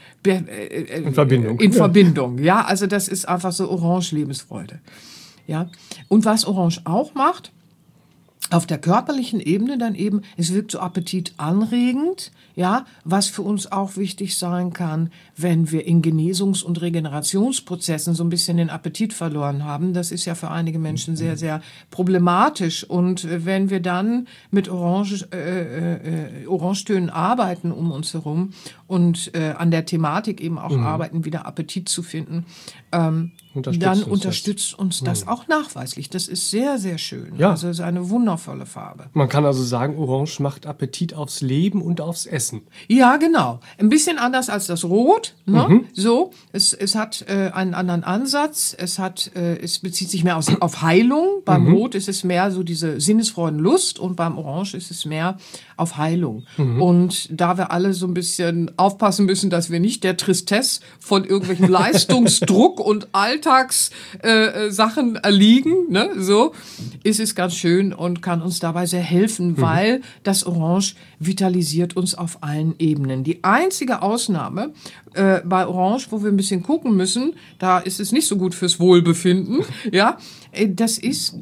In Verbindung. In Verbindung, ja, also das ist einfach so Orange-Lebensfreude. Ja, und was Orange auch macht, auf der körperlichen Ebene dann eben, es wirkt so appetitanregend, ja, was für uns auch wichtig sein kann, wenn wir in Genesungs- und Regenerationsprozessen so ein bisschen den Appetit verloren haben. Das ist ja für einige Menschen sehr, sehr problematisch. Und wenn wir dann mit Orange, äh, äh, Orangetönen arbeiten um uns herum und äh, an der Thematik eben auch mhm. arbeiten, wieder Appetit zu finden, ähm, unterstützt dann uns unterstützt das. uns das mhm. auch nachweislich. Das ist sehr, sehr schön. Ja. Also es ist eine wundervolle Farbe. Man kann also sagen, Orange macht Appetit aufs Leben und aufs Essen. Ja, genau. Ein bisschen anders als das Rot. Ne? Mhm. So, es, es hat äh, einen anderen Ansatz. Es hat, äh, es bezieht sich mehr aus, auf Heilung. Beim mhm. Rot ist es mehr so diese Sinnesfreudenlust und beim Orange ist es mehr auf Heilung. Mhm. Und da wir alle so ein bisschen aufpassen müssen, dass wir nicht der Tristesse von irgendwelchen Leistungsdruck und Alltagssachen äh, Sachen erliegen, ne? So ist es ganz schön und kann uns dabei sehr helfen, mhm. weil das Orange vitalisiert uns auf allen Ebenen. Die einzige Ausnahme äh, bei Orange, wo wir ein bisschen gucken müssen, da ist es nicht so gut fürs Wohlbefinden, ja, äh, das ist,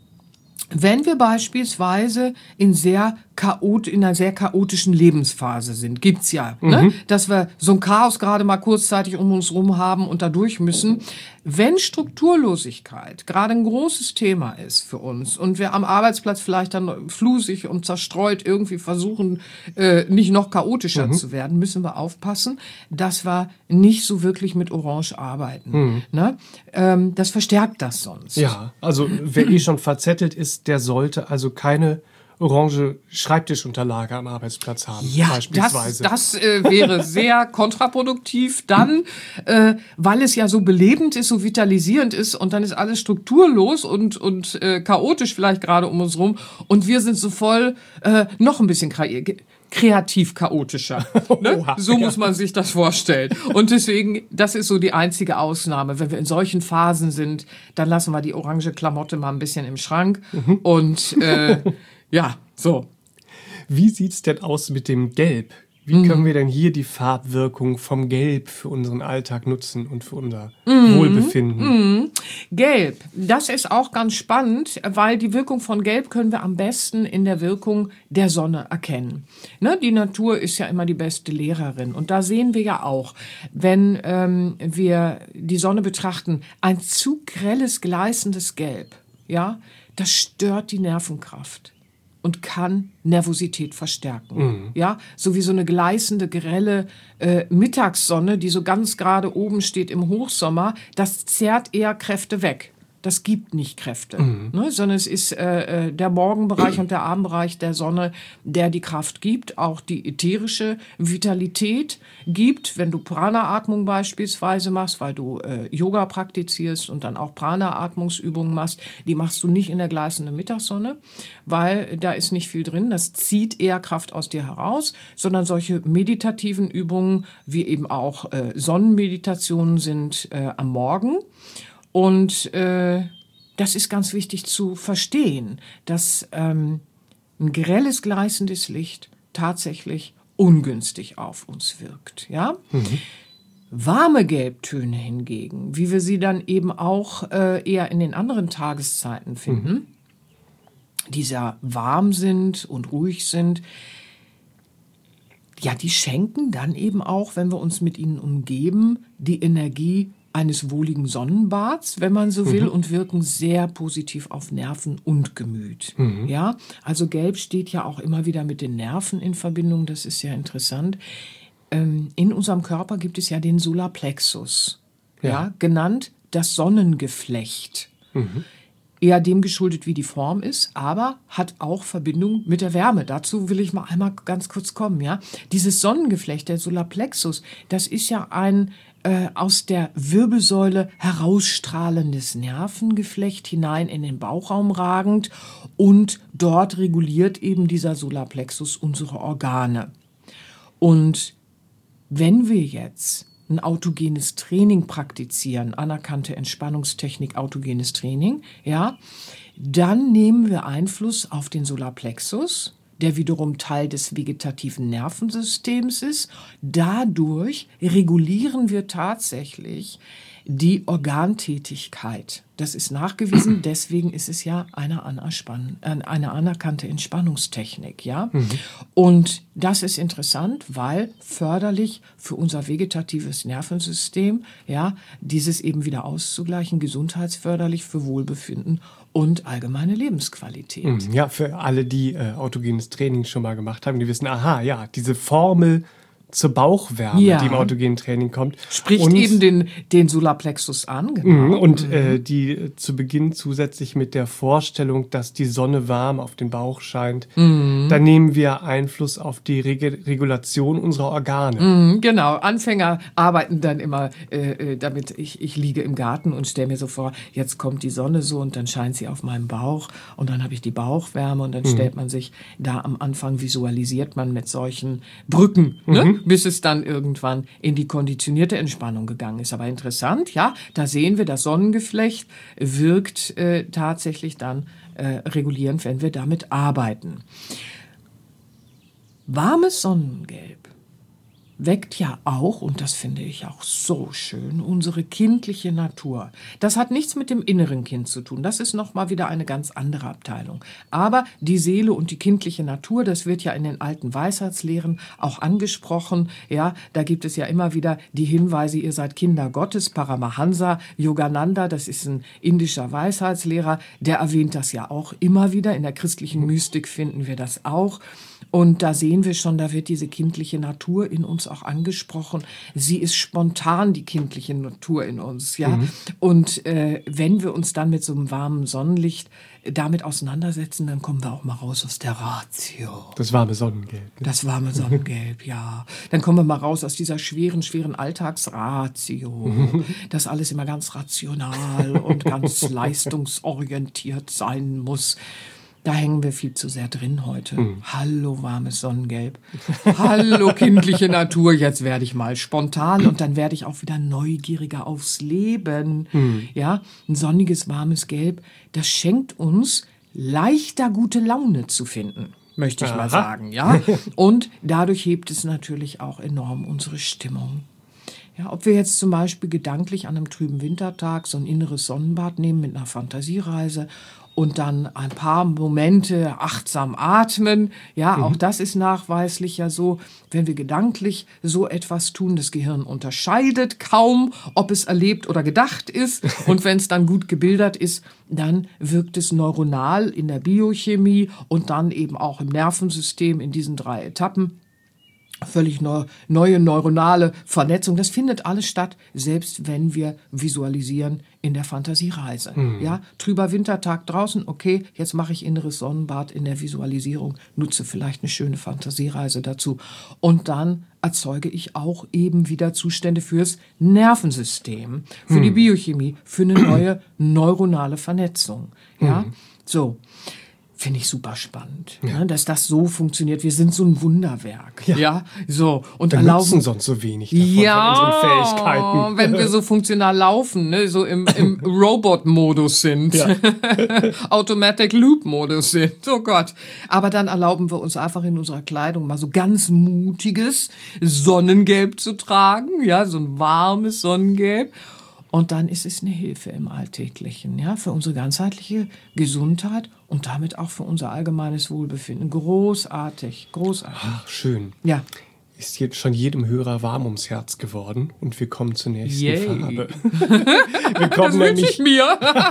wenn wir beispielsweise in sehr chaot, in einer sehr chaotischen Lebensphase sind, gibt's ja, mhm. ne? Dass wir so ein Chaos gerade mal kurzzeitig um uns rum haben und da durch müssen. Wenn Strukturlosigkeit gerade ein großes Thema ist für uns und wir am Arbeitsplatz vielleicht dann flusig und zerstreut irgendwie versuchen, äh, nicht noch chaotischer mhm. zu werden, müssen wir aufpassen, dass wir nicht so wirklich mit Orange arbeiten. Mhm. Ne? Ähm, das verstärkt das sonst. Ja, also wer eh schon verzettelt ist, der sollte also keine orange Schreibtischunterlage am Arbeitsplatz haben, ja, beispielsweise. Das, das äh, wäre sehr kontraproduktiv dann, äh, weil es ja so belebend ist, so vitalisierend ist und dann ist alles strukturlos und, und äh, chaotisch vielleicht gerade um uns rum und wir sind so voll äh, noch ein bisschen kre- kreativ chaotischer. Ne? Oha, so muss man sich das vorstellen. Und deswegen, das ist so die einzige Ausnahme. Wenn wir in solchen Phasen sind, dann lassen wir die orange Klamotte mal ein bisschen im Schrank mhm. und äh, ja, so. Wie sieht's denn aus mit dem Gelb? Wie mhm. können wir denn hier die Farbwirkung vom Gelb für unseren Alltag nutzen und für unser mhm. Wohlbefinden? Mhm. Gelb, das ist auch ganz spannend, weil die Wirkung von Gelb können wir am besten in der Wirkung der Sonne erkennen. Ne, die Natur ist ja immer die beste Lehrerin und da sehen wir ja auch, wenn ähm, wir die Sonne betrachten, ein zu grelles, gleißendes Gelb, ja, das stört die Nervenkraft und kann Nervosität verstärken. Mhm. Ja, so wie so eine gleißende, grelle äh, Mittagssonne, die so ganz gerade oben steht im Hochsommer, das zerrt eher Kräfte weg. das gibt nicht Kräfte, mhm. ne, sondern es ist äh, der Morgenbereich und der Abendbereich der Sonne, der die Kraft gibt, auch die ätherische Vitalität gibt, wenn du Prana-Atmung beispielsweise machst, weil du äh, Yoga praktizierst und dann auch Prana-Atmungsübungen machst, die machst du nicht in der gleißenden Mittagssonne, weil da ist nicht viel drin, das zieht eher Kraft aus dir heraus, sondern solche meditativen Übungen wie eben auch äh, Sonnenmeditationen sind äh, am Morgen. Und äh, das ist ganz wichtig zu verstehen, dass ähm, ein grelles, gleißendes Licht tatsächlich ungünstig auf uns wirkt. Ja? Mhm. Warme Gelbtöne hingegen, wie wir sie dann eben auch äh, eher in den anderen Tageszeiten finden, mhm. die sehr warm sind und ruhig sind, ja, die schenken dann eben auch, wenn wir uns mit ihnen umgeben, die Energie eines wohligen Sonnenbads, wenn man so will, mhm. und wirken sehr positiv auf Nerven und Gemüt. Mhm. Ja, also Gelb steht ja auch immer wieder mit den Nerven in Verbindung, das ist ja interessant. Ähm, in unserem Körper gibt es ja den Solarplexus, ja, ja genannt das Sonnengeflecht. Mhm. Eher dem geschuldet, wie die Form ist, aber hat auch Verbindung mit der Wärme. Dazu will ich mal einmal ganz kurz kommen, ja. Dieses Sonnengeflecht, der Solarplexus, das ist ja ein äh, aus der Wirbelsäule herausstrahlendes Nervengeflecht hinein in den Bauchraum ragend und dort reguliert eben dieser Solarplexus unsere Organe. Und wenn wir jetzt ein autogenes Training praktizieren, anerkannte Entspannungstechnik, autogenes Training, ja, dann nehmen wir Einfluss auf den Solarplexus, der wiederum Teil des vegetativen Nervensystems ist. Dadurch regulieren wir tatsächlich die Organtätigkeit. Das ist nachgewiesen, deswegen ist es ja eine, Anerspann- eine anerkannte Entspannungstechnik, ja. Mhm. Und das ist interessant, weil förderlich für unser vegetatives Nervensystem, ja, dieses eben wieder auszugleichen, gesundheitsförderlich für Wohlbefinden und allgemeine Lebensqualität. Ja, für alle, die äh, autogenes Training schon mal gemacht haben, die wissen, aha, ja, diese Formel zur Bauchwärme, ja, die im autogenen Training kommt. Spricht und, eben den, den Solarplexus an. Genau. Und mhm. äh, die äh, zu Beginn zusätzlich mit der Vorstellung, dass die Sonne warm auf den Bauch scheint, mhm. dann nehmen wir Einfluss auf die Reg- Regulation unserer Organe. Mhm, genau. Anfänger arbeiten dann immer äh, damit, ich, ich liege im Garten und stelle mir so vor, jetzt kommt die Sonne so und dann scheint sie auf meinem Bauch und dann habe ich die Bauchwärme und dann mhm. stellt man sich da am Anfang, visualisiert man mit solchen Brücken, mhm. ne? Bis es dann irgendwann in die konditionierte Entspannung gegangen ist. Aber interessant, ja, da sehen wir, das Sonnengeflecht wirkt äh, tatsächlich dann äh, regulierend, wenn wir damit arbeiten. Warmes Sonnengelb weckt ja auch, und das finde ich auch so schön, unsere kindliche Natur. Das hat nichts mit dem inneren Kind zu tun. Das ist nochmal wieder eine ganz andere Abteilung. Aber die Seele und die kindliche Natur, das wird ja in den alten Weisheitslehren auch angesprochen. Ja, da gibt es ja immer wieder die Hinweise, ihr seid Kinder Gottes. Paramahansa Yogananda, das ist ein indischer Weisheitslehrer, der erwähnt das ja auch immer wieder. In der christlichen Mystik finden wir das auch. Und da sehen wir schon, da wird diese kindliche Natur in uns auch angesprochen. Sie ist spontan, die kindliche Natur in uns, ja. Mhm. Und äh, wenn wir uns dann mit so einem warmen Sonnenlicht damit auseinandersetzen, dann kommen wir auch mal raus aus der Ratio. Das warme Sonnengelb. Ne? Das warme Sonnengelb, ja. Dann kommen wir mal raus aus dieser schweren, schweren Alltagsratio. Dass alles immer ganz rational und ganz leistungsorientiert sein muss. Da hängen wir viel zu sehr drin heute. Mhm. Hallo, warmes Sonnengelb. Hallo, kindliche Natur. Jetzt werde ich mal spontan und dann werde ich auch wieder neugieriger aufs Leben. Mhm. Ja, ein sonniges, warmes Gelb, das schenkt uns leichter gute Laune zu finden, möchte ich Aha. mal sagen. Ja, und dadurch hebt es natürlich auch enorm unsere Stimmung. Ja, ob wir jetzt zum Beispiel gedanklich an einem trüben Wintertag so ein inneres Sonnenbad nehmen mit einer Fantasiereise und dann ein paar Momente achtsam atmen. Ja, mhm. auch das ist nachweislich ja so, wenn wir gedanklich so etwas tun, das Gehirn unterscheidet kaum, ob es erlebt oder gedacht ist. Und wenn es dann gut gebildert ist, dann wirkt es neuronal in der Biochemie und dann eben auch im Nervensystem in diesen drei Etappen. völlig neu, neue neuronale Vernetzung. Das findet alles statt, selbst wenn wir visualisieren in der Fantasiereise. Mhm. Ja, trüber Wintertag draußen, okay, jetzt mache ich inneres Sonnenbad in der Visualisierung, nutze vielleicht eine schöne Fantasiereise dazu. Und dann erzeuge ich auch eben wieder Zustände fürs Nervensystem, für mhm. die Biochemie, für eine neue neuronale Vernetzung. Ja, mhm. so. Finde ich super spannend, ja. ne, dass das so funktioniert. Wir sind so ein Wunderwerk. Ja, ja so. Und wir erlauben, nutzen sonst so wenig davon, ja, von unseren Fähigkeiten. Wenn wir so funktional laufen, ne, so im, im Robot-Modus sind, ja. Automatic-Loop-Modus sind. Oh Gott. Aber dann erlauben wir uns einfach in unserer Kleidung mal so ganz mutiges Sonnengelb zu tragen. Ja, so ein warmes Sonnengelb. Und dann ist es eine Hilfe im Alltäglichen, ja, für unsere ganzheitliche Gesundheit und damit auch für unser allgemeines Wohlbefinden. Großartig, großartig. Ach, schön. Ja. Ist jetzt schon jedem Hörer warm ums Herz geworden und wir kommen zur nächsten Yay. Farbe. Wir kommen, das nämlich, ich mir.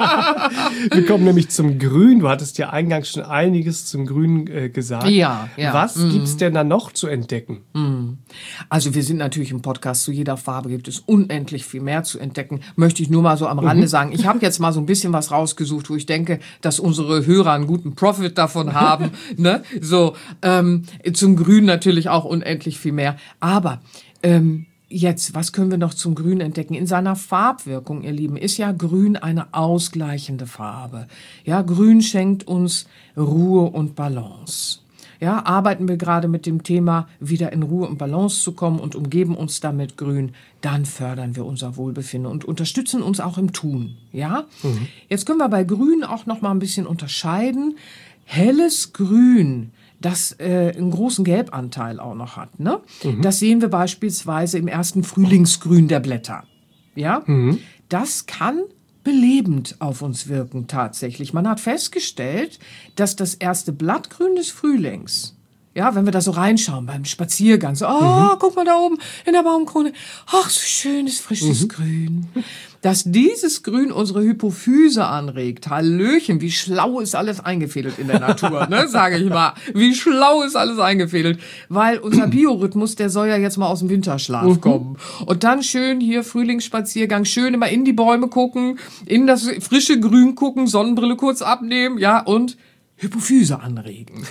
wir kommen nämlich zum Grün. Du hattest ja eingangs schon einiges zum Grün äh, gesagt. Ja, ja. Was mm. gibt's denn da noch zu entdecken? Mm. Also wir sind natürlich im Podcast, zu jeder Farbe gibt es unendlich viel mehr zu entdecken. Möchte ich nur mal so am Rande mhm. sagen. Ich habe jetzt mal so ein bisschen was rausgesucht, wo ich denke, dass unsere Hörer einen guten Profit davon haben. ne? So ähm, zum Grün natürlich auch unendlich viel mehr. Mehr. Aber ähm, jetzt, was können wir noch zum Grün entdecken? In seiner Farbwirkung, ihr Lieben, ist ja Grün eine ausgleichende Farbe. Ja, Grün schenkt uns Ruhe und Balance. Ja, arbeiten wir gerade mit dem Thema, wieder in Ruhe und Balance zu kommen und umgeben uns damit Grün, dann fördern wir unser Wohlbefinden und unterstützen uns auch im Tun. Ja, mhm. Jetzt können wir bei Grün auch noch mal ein bisschen unterscheiden. Helles Grün, das äh, einen großen Gelbanteil auch noch hat. Ne? Mhm. Das sehen wir beispielsweise im ersten Frühlingsgrün der Blätter. Ja, mhm. Das kann belebend auf uns wirken tatsächlich. Man hat festgestellt, dass das erste Blattgrün des Frühlings, ja, wenn wir da so reinschauen beim Spaziergang, so, oh, mhm. guck mal da oben in der Baumkrone, ach, so schönes, frisches mhm. Grün. Dass dieses Grün unsere Hypophyse anregt. Hallöchen, wie schlau ist alles eingefädelt in der Natur, ne, sage ich mal. Wie schlau ist alles eingefädelt. Weil unser Biorhythmus, der soll ja jetzt mal aus dem Winterschlaf mhm. kommen. Und dann schön hier Frühlingsspaziergang, schön immer in die Bäume gucken, in das frische Grün gucken, Sonnenbrille kurz abnehmen, ja, und Hypophyse anregen.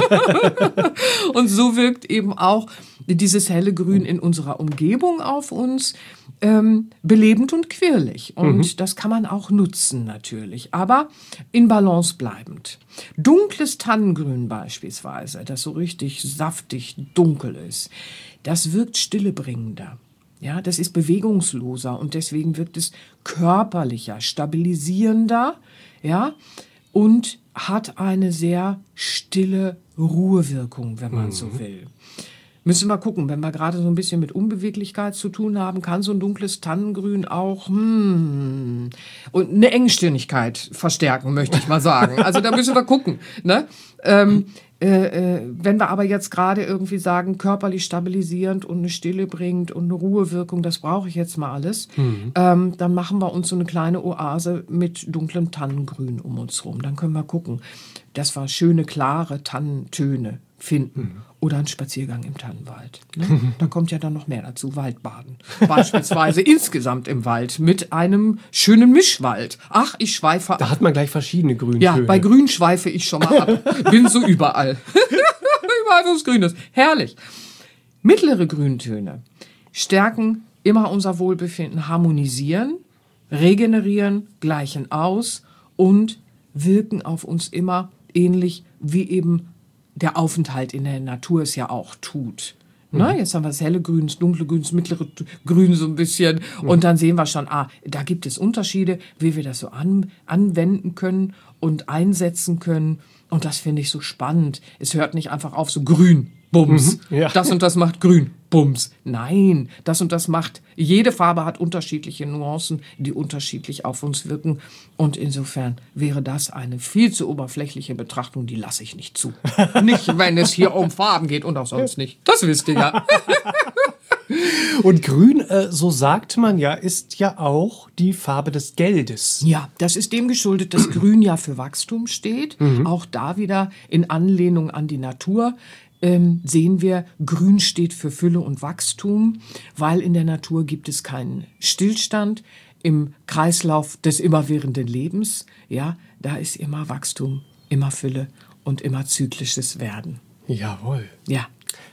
Und so wirkt eben auch dieses helle Grün in unserer Umgebung auf uns ähm, belebend und quirlig. Und mhm. das kann man auch nutzen natürlich, aber in Balance bleibend. Dunkles Tannengrün beispielsweise, das so richtig saftig dunkel ist, das wirkt stillebringender. Ja, das ist bewegungsloser und deswegen wirkt es körperlicher, stabilisierender, ja, und hat eine sehr stille Ruhewirkung, wenn man mhm. so will. Müssen wir gucken, wenn wir gerade so ein bisschen mit Unbeweglichkeit zu tun haben, kann so ein dunkles Tannengrün auch hm, und eine Engstirnigkeit verstärken, möchte ich mal sagen. Also da müssen wir gucken. Ne? Ähm, äh, äh, wenn wir aber jetzt gerade irgendwie sagen, körperlich stabilisierend und eine Stille bringt und eine Ruhewirkung, das brauche ich jetzt mal alles, mhm. ähm, dann machen wir uns so eine kleine Oase mit dunklem Tannengrün um uns rum. Dann können wir gucken, dass wir schöne, klare Tannentöne finden. Mhm. Oder ein Spaziergang im Tannenwald. Ne? Da kommt ja dann noch mehr dazu. Waldbaden. Beispielsweise insgesamt im Wald mit einem schönen Mischwald. Ach, ich schweife ab. Da hat man gleich verschiedene Grüntöne. Ja, bei Grün schweife ich schon mal ab. Bin so überall. Überall, wo es grün ist. Herrlich. Mittlere Grüntöne stärken immer unser Wohlbefinden, harmonisieren, regenerieren, gleichen aus und wirken auf uns immer ähnlich wie eben der Aufenthalt in der Natur es ja auch tut. Mhm. Na, jetzt haben wir das helle Grün, das dunkle Grün, das mittlere Grün so ein bisschen. Mhm. Und dann sehen wir schon, ah, da gibt es Unterschiede, wie wir das so an, anwenden können und einsetzen können. Und das finde ich so spannend. Es hört nicht einfach auf so grün, Bums. Mhm, ja. Das und das macht grün, Bums. Nein, das und das macht, jede Farbe hat unterschiedliche Nuancen, die unterschiedlich auf uns wirken. Und insofern wäre das eine viel zu oberflächliche Betrachtung, die lasse ich nicht zu. Nicht, wenn es hier um Farben geht und auch sonst nicht. Das wisst ihr ja. Und Grün, äh, so sagt man ja, ist ja auch die Farbe des Geldes. Ja, das ist dem geschuldet, dass Grün ja für Wachstum steht. Mhm. Auch da wieder in Anlehnung an die Natur. ähm, sehen wir, grün steht für Fülle und Wachstum, weil in der Natur gibt es keinen Stillstand im Kreislauf des immerwährenden Lebens. Ja, da ist immer Wachstum, immer Fülle und immer zyklisches Werden. Jawohl. Ja.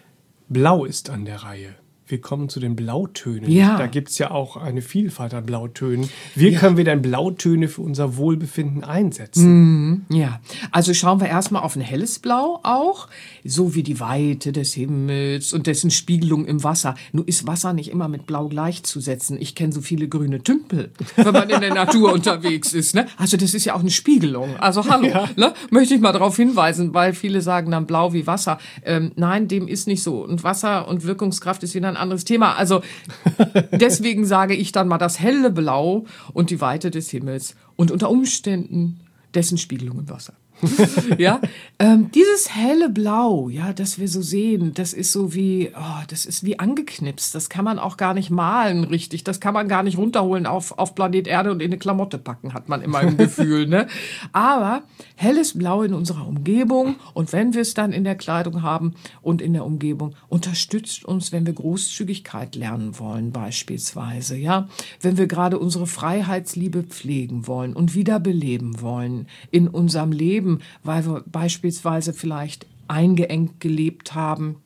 Blau ist an der Reihe. Wir kommen zu den Blautönen. Ja. Da gibt es ja auch eine Vielfalt an Blautönen. Wie Ja. können wir denn Blautöne für unser Wohlbefinden einsetzen? Ja, also schauen wir erstmal auf ein helles Blau auch, so wie die Weite des Himmels und dessen Spiegelung im Wasser. Nur ist Wasser nicht immer mit Blau gleichzusetzen. Ich kenne so viele grüne Tümpel, wenn man in der Natur unterwegs ist. Ne? Also das ist ja auch eine Spiegelung. Also hallo, Ja. ne? Möchte ich mal darauf hinweisen, weil viele sagen dann Blau wie Wasser. Ähm, nein, dem ist nicht so. Und Wasser und Wirkungskraft ist wieder ein anderes Thema. Also deswegen sage ich dann mal das helle Blau und die Weite des Himmels und unter Umständen dessen Spiegelung im Wasser. Ja, ähm, dieses helle Blau, ja, das wir so sehen, das ist so wie, oh, das ist wie angeknipst. Das kann man auch gar nicht malen richtig. Das kann man gar nicht runterholen auf, auf Planet Erde und in eine Klamotte packen, hat man immer im Gefühl, ne? Aber helles Blau in unserer Umgebung und wenn wir es dann in der Kleidung haben und in der Umgebung, unterstützt uns, wenn wir Großzügigkeit lernen wollen, beispielsweise, ja. Wenn wir gerade unsere Freiheitsliebe pflegen wollen und wiederbeleben wollen in unserem Leben, weil wir beispielsweise vielleicht eingeengt gelebt haben,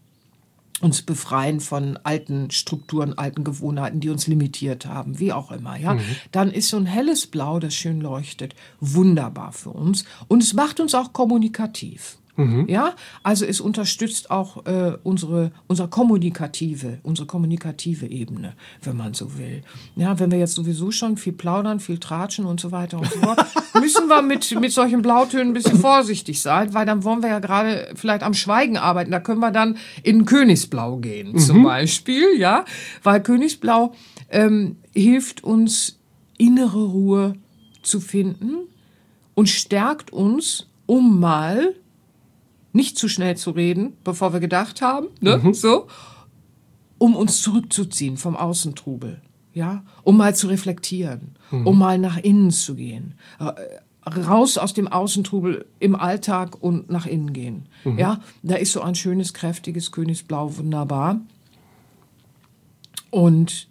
uns befreien von alten Strukturen, alten Gewohnheiten, die uns limitiert haben, wie auch immer, ja. Mhm. Dann ist so ein helles Blau, das schön leuchtet, wunderbar für uns. Und es macht uns auch kommunikativ. Mhm. Ja, also es unterstützt auch äh, unsere, unsere kommunikative, unsere kommunikative Ebene, wenn man so will. Ja, wenn wir jetzt sowieso schon viel plaudern, viel tratschen und so weiter und so fort, müssen wir mit, mit solchen Blautönen ein bisschen vorsichtig sein, weil dann wollen wir ja gerade vielleicht am Schweigen arbeiten. Da können wir dann in Königsblau gehen, mhm. zum Beispiel, ja, weil Königsblau ähm, hilft uns, innere Ruhe zu finden und stärkt uns, um mal nicht zu schnell zu reden, bevor wir gedacht haben, ne? Mhm. So, um uns zurückzuziehen vom Außentrubel, ja, um mal zu reflektieren, mhm. um mal nach innen zu gehen, raus aus dem Außentrubel im Alltag und nach innen gehen, mhm. ja, da ist so ein schönes, kräftiges Königsblau wunderbar. Und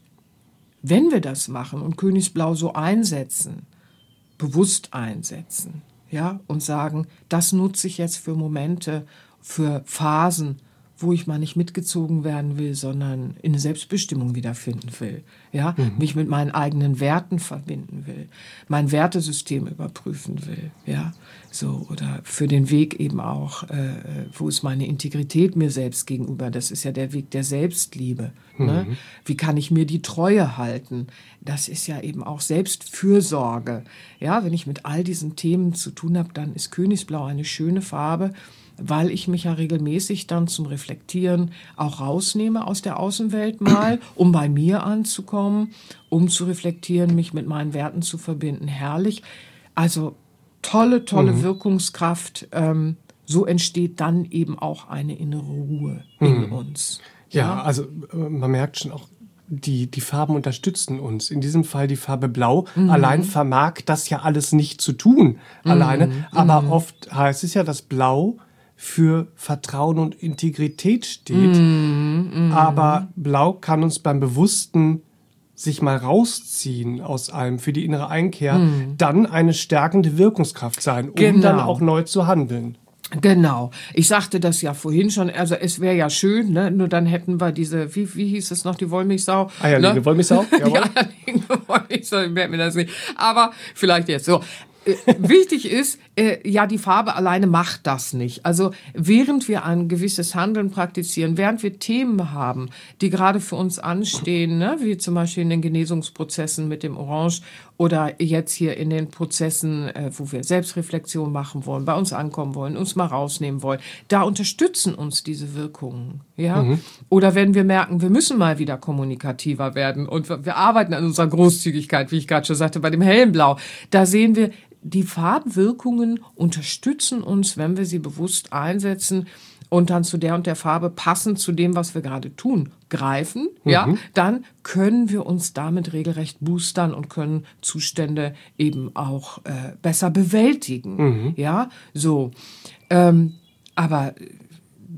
wenn wir das machen und Königsblau so einsetzen, bewusst einsetzen, ja, und sagen, das nutze ich jetzt für Momente, für Phasen, wo ich mal nicht mitgezogen werden will, sondern in eine Selbstbestimmung wiederfinden will, ja, mhm. mich mit meinen eigenen Werten verbinden will, mein Wertesystem überprüfen will, ja, so, oder für den Weg eben auch, äh, wo ist meine Integrität mir selbst gegenüber, das ist ja der Weg der Selbstliebe, mhm. ne? Wie kann ich mir die Treue halten, das ist ja eben auch Selbstfürsorge, ja, wenn ich mit all diesen Themen zu tun habe, dann ist Königsblau eine schöne Farbe, weil ich mich ja regelmäßig dann zum Reflektieren auch rausnehme aus der Außenwelt mal, um bei mir anzukommen, um zu reflektieren, mich mit meinen Werten zu verbinden. Herrlich. Also tolle, tolle mhm. Wirkungskraft. Ähm, so entsteht dann eben auch eine innere Ruhe in mhm. uns. Ja, ja, also man merkt schon auch, die, die Farben unterstützen uns. In diesem Fall die Farbe Blau. Mhm. Allein vermag das ja alles nicht zu tun, mhm. alleine. Aber mhm. oft heißt es ja, dass Blau für Vertrauen und Integrität steht. Mm, mm. Aber Blau kann uns beim bewussten sich mal rausziehen aus allem für die innere Einkehr, mm. dann eine stärkende Wirkungskraft sein, um genau. dann auch neu zu handeln. Genau. Ich sagte das ja vorhin schon, also es wäre ja schön, ne? Nur dann hätten wir diese, wie, wie hieß es noch, die Wollmilchsau? Eierlegende ne? Wollmilchsau? Die eierlegende Wollmilchsau, ich merke mir das nicht. Aber vielleicht jetzt so. Wichtig ist, äh, ja, die Farbe alleine macht das nicht. Also während wir ein gewisses Handeln praktizieren, während wir Themen haben, die gerade für uns anstehen, ne, wie zum Beispiel in den Genesungsprozessen mit dem Orange oder jetzt hier in den Prozessen, äh, wo wir Selbstreflexion machen wollen, bei uns ankommen wollen, uns mal rausnehmen wollen, da unterstützen uns diese Wirkungen. Ja? Mhm. Oder wenn wir merken, wir müssen mal wieder kommunikativer werden und wir, wir arbeiten an unserer Großzügigkeit, wie ich gerade schon sagte, bei dem hellen Blau, da sehen wir, die Farbwirkungen unterstützen uns, wenn wir sie bewusst einsetzen und dann zu der und der Farbe passend zu dem, was wir gerade tun, greifen, mhm. ja, dann können wir uns damit regelrecht boostern und können Zustände eben auch äh, besser bewältigen, mhm. ja, so. Ähm, aber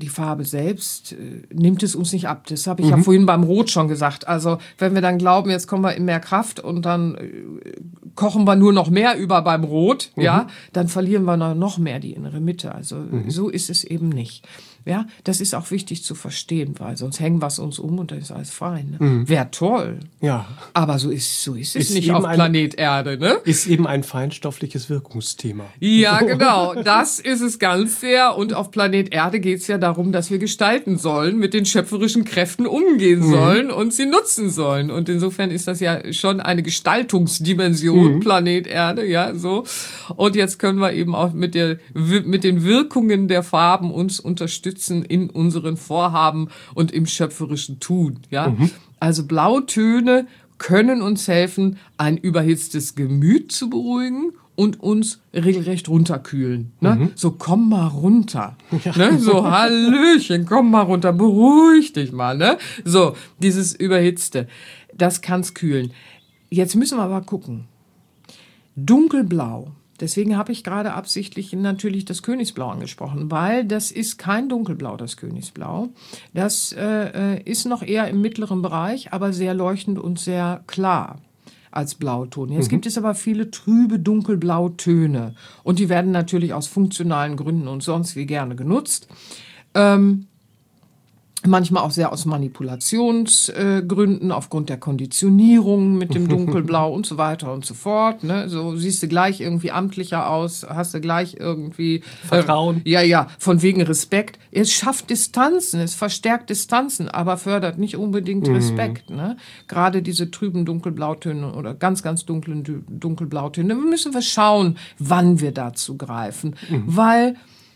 die Farbe selbst äh, nimmt es uns nicht ab. Das habe ich mhm. ja vorhin beim Rot schon gesagt. Also wenn wir dann glauben, jetzt kommen wir in mehr Kraft und dann äh, kochen wir nur noch mehr über beim Rot, mhm. ja, dann verlieren wir noch mehr die innere Mitte. Also mhm. so ist es eben nicht. Ja, das ist auch wichtig zu verstehen, weil sonst hängen wir es uns um und dann ist alles fein. Ne? Mhm. Wäre toll. Ja. Aber so ist, so ist es ist nicht auf Planet ein, Erde. Ne? Ist eben ein feinstoffliches Wirkungsthema. Ja, genau. Das ist es ganz sehr. Und auf Planet Erde geht es ja darum, dass wir gestalten sollen, mit den schöpferischen Kräften umgehen mhm. sollen und sie nutzen sollen. Und insofern ist das ja schon eine Gestaltungsdimension, mhm. Planet Erde, ja, so. Und jetzt können wir eben auch mit der, mit den Wirkungen der Farben uns unterstützen in unseren Vorhaben und im schöpferischen Tun. Ja? Mhm. Also Blautöne können uns helfen, ein überhitztes Gemüt zu beruhigen und uns regelrecht runterkühlen. Ne? Mhm. So, komm mal runter. Ja. Ne? So, Hallöchen, komm mal runter, beruhig dich mal. Ne? So, dieses Überhitzte, das kann's kühlen. Jetzt müssen wir aber gucken. Dunkelblau. Deswegen habe ich gerade absichtlich natürlich das Königsblau angesprochen, weil das ist kein Dunkelblau, das Königsblau. Das äh, ist noch eher im mittleren Bereich, aber sehr leuchtend und sehr klar als Blauton. Jetzt mhm. gibt es aber viele trübe Dunkelblautöne und die werden natürlich aus funktionalen Gründen und sonst wie gerne genutzt. Ähm, Manchmal auch sehr aus Manipulationsgründen, äh, aufgrund der Konditionierung mit dem Dunkelblau und so weiter und so fort. Ne? So siehst du gleich irgendwie amtlicher aus, hast du gleich irgendwie Vertrauen. Äh, ja, ja, von wegen Respekt. Es schafft Distanzen, es verstärkt Distanzen, aber fördert nicht unbedingt mhm. Respekt. Ne? Gerade diese trüben Dunkelblautöne oder ganz, ganz dunklen Dunkelblautöne, müssen wir schauen, wann wir dazu greifen. Mhm. Weil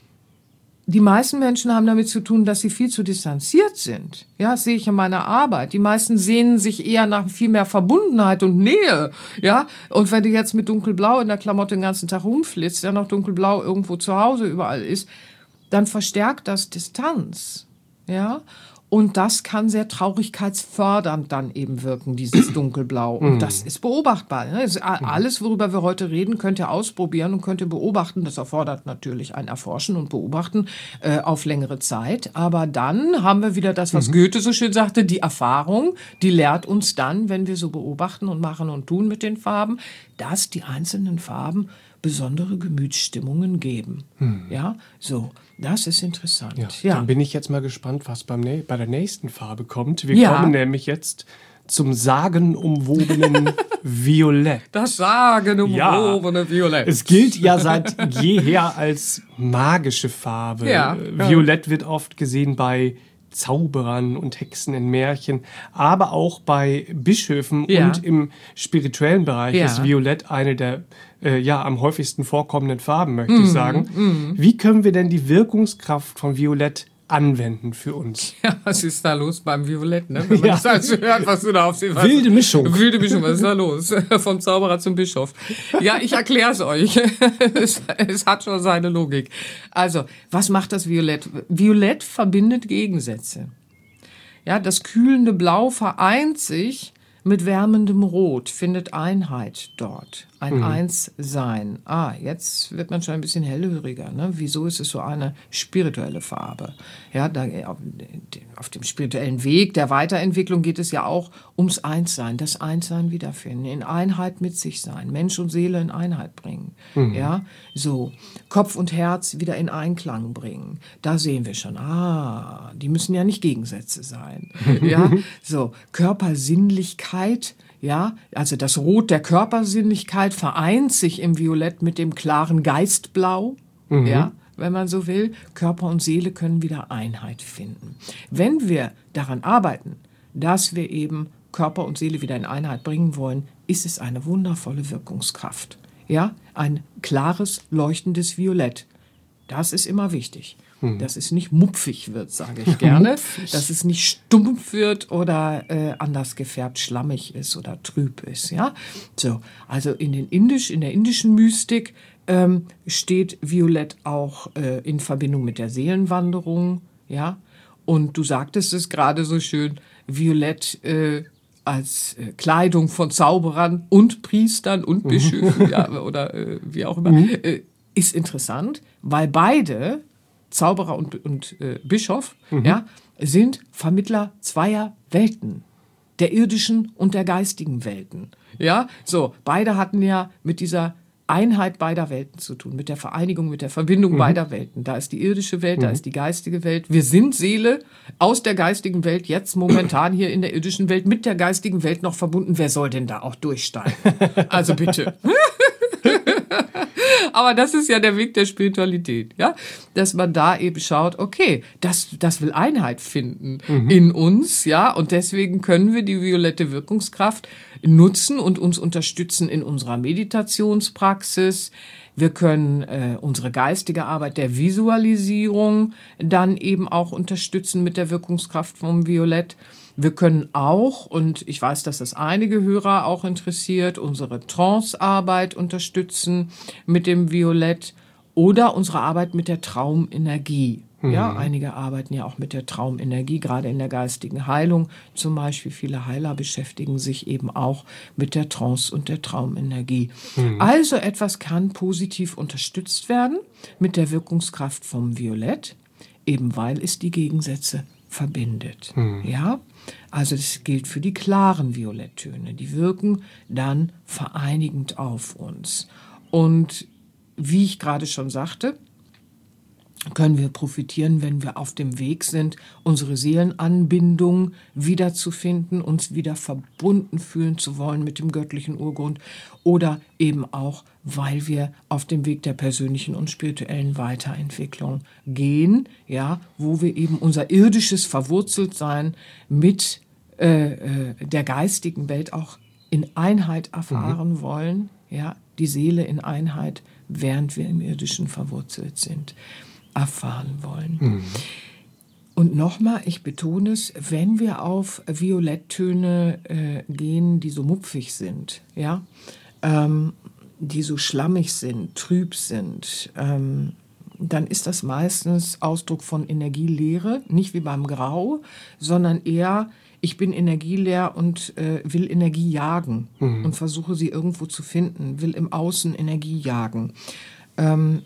die meisten Menschen haben damit zu tun, dass sie viel zu distanziert sind. Ja, das sehe ich in meiner Arbeit. Die meisten sehnen sich eher nach viel mehr Verbundenheit und Nähe. Ja, und wenn du jetzt mit Dunkelblau in der Klamotte den ganzen Tag rumflitzt, ja noch Dunkelblau irgendwo zu Hause überall ist, dann verstärkt das Distanz. Ja, und das kann sehr traurigkeitsfördernd dann eben wirken, dieses Dunkelblau. Und das ist beobachtbar. Ne? Das ist alles, worüber wir heute reden, könnt ihr ausprobieren und könnt ihr beobachten. Das erfordert natürlich ein Erforschen und Beobachten äh, auf längere Zeit. Aber dann haben wir wieder das, was mhm. Goethe so schön sagte, die Erfahrung, die lehrt uns dann, wenn wir so beobachten und machen und tun mit den Farben, dass die einzelnen Farben besondere Gemütsstimmungen geben. Hm. Ja, so, das ist interessant. Ja, ja. Dann bin ich jetzt mal gespannt, was beim Nä- bei der nächsten Farbe kommt. Wir ja. kommen nämlich jetzt zum sagenumwobenen Violett. Das sagenumwobene ja. Violett. Es gilt ja seit jeher als magische Farbe. Ja. Violett wird oft gesehen bei Zauberern und Hexen in Märchen, aber auch bei Bischöfen ja. und im spirituellen Bereich ja. ist Violett eine der äh, ja, am häufigsten vorkommenden Farben, möchte mm, ich sagen. Mm. Wie können wir denn die Wirkungskraft von Violett anwenden für uns? Ja, was ist da los beim Violett, ne? Wenn man ja. das also hört, was du da auf sie Wilde Mischung. Wilde Mischung, was ist da los? Vom Zauberer zum Bischof. Ja, ich erkläre es euch. es, es hat schon seine Logik. Also, was macht das Violett? Violett verbindet Gegensätze. Ja, das kühlende Blau vereint sich mit wärmendem Rot, findet Einheit dort. Ein mhm. Einssein. Ah, jetzt wird man schon ein bisschen hellhöriger. Ne? Wieso ist es so eine spirituelle Farbe? Ja, da, auf dem spirituellen Weg der Weiterentwicklung geht es ja auch ums Einssein, das Einssein wiederfinden, in Einheit mit sich sein, Mensch und Seele in Einheit bringen. Mhm. Ja, so Kopf und Herz wieder in Einklang bringen. Da sehen wir schon, ah, die müssen ja nicht Gegensätze sein. Ja, so Körpersinnlichkeit. Ja, also das Rot der Körpersinnlichkeit vereint sich im Violett mit dem klaren Geistblau, mhm. ja, wenn man so will. Körper und Seele können wieder Einheit finden. Wenn wir daran arbeiten, dass wir eben Körper und Seele wieder in Einheit bringen wollen, ist es eine wundervolle Wirkungskraft. Ja, ein klares, leuchtendes Violett. Das ist immer wichtig. Dass es nicht mupfig wird, sage ich gerne. Dass es nicht stumpf wird oder äh, anders gefärbt schlammig ist oder trüb ist. Ja? So, also in, den Indisch, in der indischen Mystik ähm, steht Violett auch äh, in Verbindung mit der Seelenwanderung. Ja? Und du sagtest es gerade so schön, Violett äh, als äh, Kleidung von Zauberern und Priestern und Bischöfen ja, oder äh, wie auch immer, äh, ist interessant, weil beide Zauberer und, und äh, Bischof, mhm. ja, sind Vermittler zweier Welten, der irdischen und der geistigen Welten. Ja, so, beide hatten ja mit dieser Einheit beider Welten zu tun, mit der Vereinigung, mit der Verbindung mhm. beider Welten. Da ist die irdische Welt, mhm. da ist die geistige Welt. Wir sind Seele aus der geistigen Welt, jetzt momentan hier in der irdischen Welt, mit der geistigen Welt noch verbunden. Wer soll denn da auch durchsteigen? Also bitte. Aber das ist ja der Weg der Spiritualität, ja, dass man da eben schaut, okay, das, das will Einheit finden mhm. in uns, ja, und deswegen können wir die violette Wirkungskraft nutzen und uns unterstützen in unserer Meditationspraxis. Wir können äh, unsere geistige Arbeit der Visualisierung dann eben auch unterstützen mit der Wirkungskraft vom Violett. Wir können auch, und ich weiß, dass das einige Hörer auch interessiert, unsere Trance-Arbeit unterstützen mit dem Violett oder unsere Arbeit mit der Traumenergie. Mhm. Ja, einige arbeiten ja auch mit der Traumenergie, gerade in der geistigen Heilung. Zum Beispiel viele Heiler beschäftigen sich eben auch mit der Trance und der Traumenergie. Mhm. Also etwas kann positiv unterstützt werden mit der Wirkungskraft vom Violett, eben weil es die Gegensätze verbindet. Mhm. Ja, also das gilt für die klaren Violetttöne. Die wirken dann vereinigend auf uns. Und wie ich gerade schon sagte, können wir profitieren, wenn wir auf dem Weg sind, unsere Seelenanbindung wiederzufinden, uns wieder verbunden fühlen zu wollen mit dem göttlichen Urgrund oder eben auch, weil wir auf dem Weg der persönlichen und spirituellen Weiterentwicklung gehen, ja, wo wir eben unser irdisches Verwurzeltsein mit äh, äh, der geistigen Welt auch in Einheit erfahren mhm. wollen, ja, die Seele in Einheit, während wir im Irdischen verwurzelt sind, erfahren wollen. Mhm. Und nochmal, ich betone es, wenn wir auf Violetttöne äh, gehen, die so mupfig sind, ja, ähm, die so schlammig sind, trüb sind, ähm, dann ist das meistens Ausdruck von Energieleere, nicht wie beim Grau, sondern eher, ich bin energieleer und äh, will Energie jagen mhm. und versuche sie irgendwo zu finden, will im Außen Energie jagen. Ähm,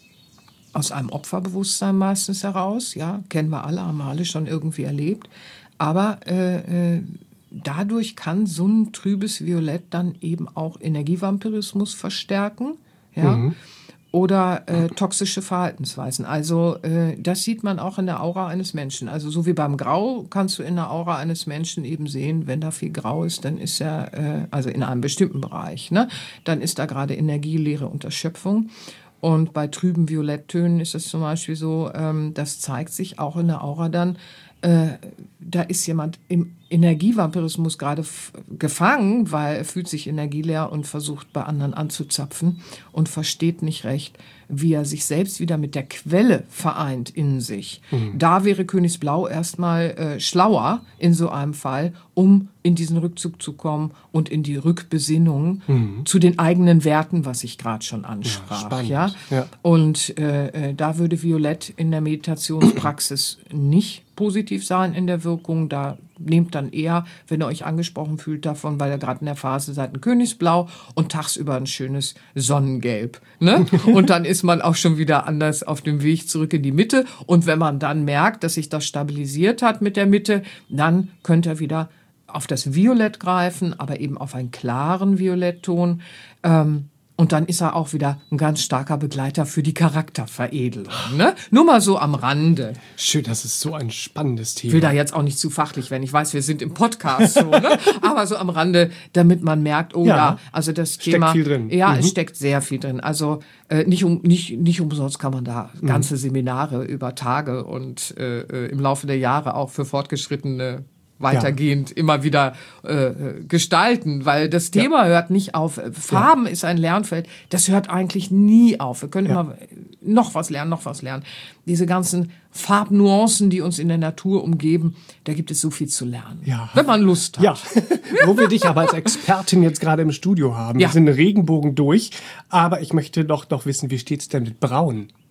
aus einem Opferbewusstsein meistens heraus, ja, kennen wir alle, haben wir alle schon irgendwie erlebt. Aber äh, äh, dadurch kann so ein trübes Violett dann eben auch Energievampirismus verstärken, ja, mhm. oder äh, toxische Verhaltensweisen. Also äh, das sieht man auch in der Aura eines Menschen. Also so wie beim Grau kannst du in der Aura eines Menschen eben sehen, wenn da viel Grau ist, dann ist er, äh, also in einem bestimmten Bereich, ne, dann ist da gerade Energieleere und Erschöpfung. Und bei trüben Violetttönen ist es zum Beispiel so, ähm, das zeigt sich auch in der Aura dann, äh, da ist jemand im Energievampirismus gerade f- gefangen, weil er fühlt sich energieleer und versucht bei anderen anzuzapfen und versteht nicht recht, wie er sich selbst wieder mit der Quelle vereint in sich. Mhm. Da wäre Königsblau erstmal äh, schlauer in so einem Fall, um in diesen Rückzug zu kommen und in die Rückbesinnung mhm. zu den eigenen Werten, was ich gerade schon ansprach. Ja, ja? Ja. Und äh, da würde Violett in der Meditationspraxis nicht positiv sein in der Wirkung. Da nehmt dann eher, wenn ihr euch angesprochen fühlt davon, weil ihr gerade in der Phase seid, ein Königsblau und tagsüber ein schönes Sonnengelb. Ne? Und dann ist man auch schon wieder anders auf dem Weg zurück in die Mitte. Und wenn man dann merkt, dass sich das stabilisiert hat mit der Mitte, dann könnt ihr wieder auf das Violett greifen, aber eben auf einen klaren Violettton. Ähm, Und dann ist er auch wieder ein ganz starker Begleiter für die Charakterveredelung. Ne? Nur mal so am Rande. Schön, das ist so ein spannendes Thema. Ich will da jetzt auch nicht zu fachlich werden. Ich weiß, wir sind im Podcast so, ne? Aber so am Rande, damit man merkt, oh ja, ja also das steckt Thema. Viel drin. Ja, mhm. es steckt sehr viel drin. Also äh, nicht, um, nicht, nicht umsonst kann man da ganze Seminare über Tage und äh, im Laufe der Jahre auch für Fortgeschrittene weitergehend ja. immer wieder äh, gestalten, weil das Thema ja. hört nicht auf. Farben ja. ist ein Lernfeld, das hört eigentlich nie auf. Wir können ja. immer noch was lernen, noch was lernen. Diese ganzen Farbnuancen, die uns in der Natur umgeben, da gibt es so viel zu lernen, ja. wenn man Lust hat. Ja, wo wir dich aber als Expertin jetzt gerade im Studio haben. Ja. Wir sind Regenbogen durch, aber ich möchte doch noch wissen, wie steht's denn mit Braun?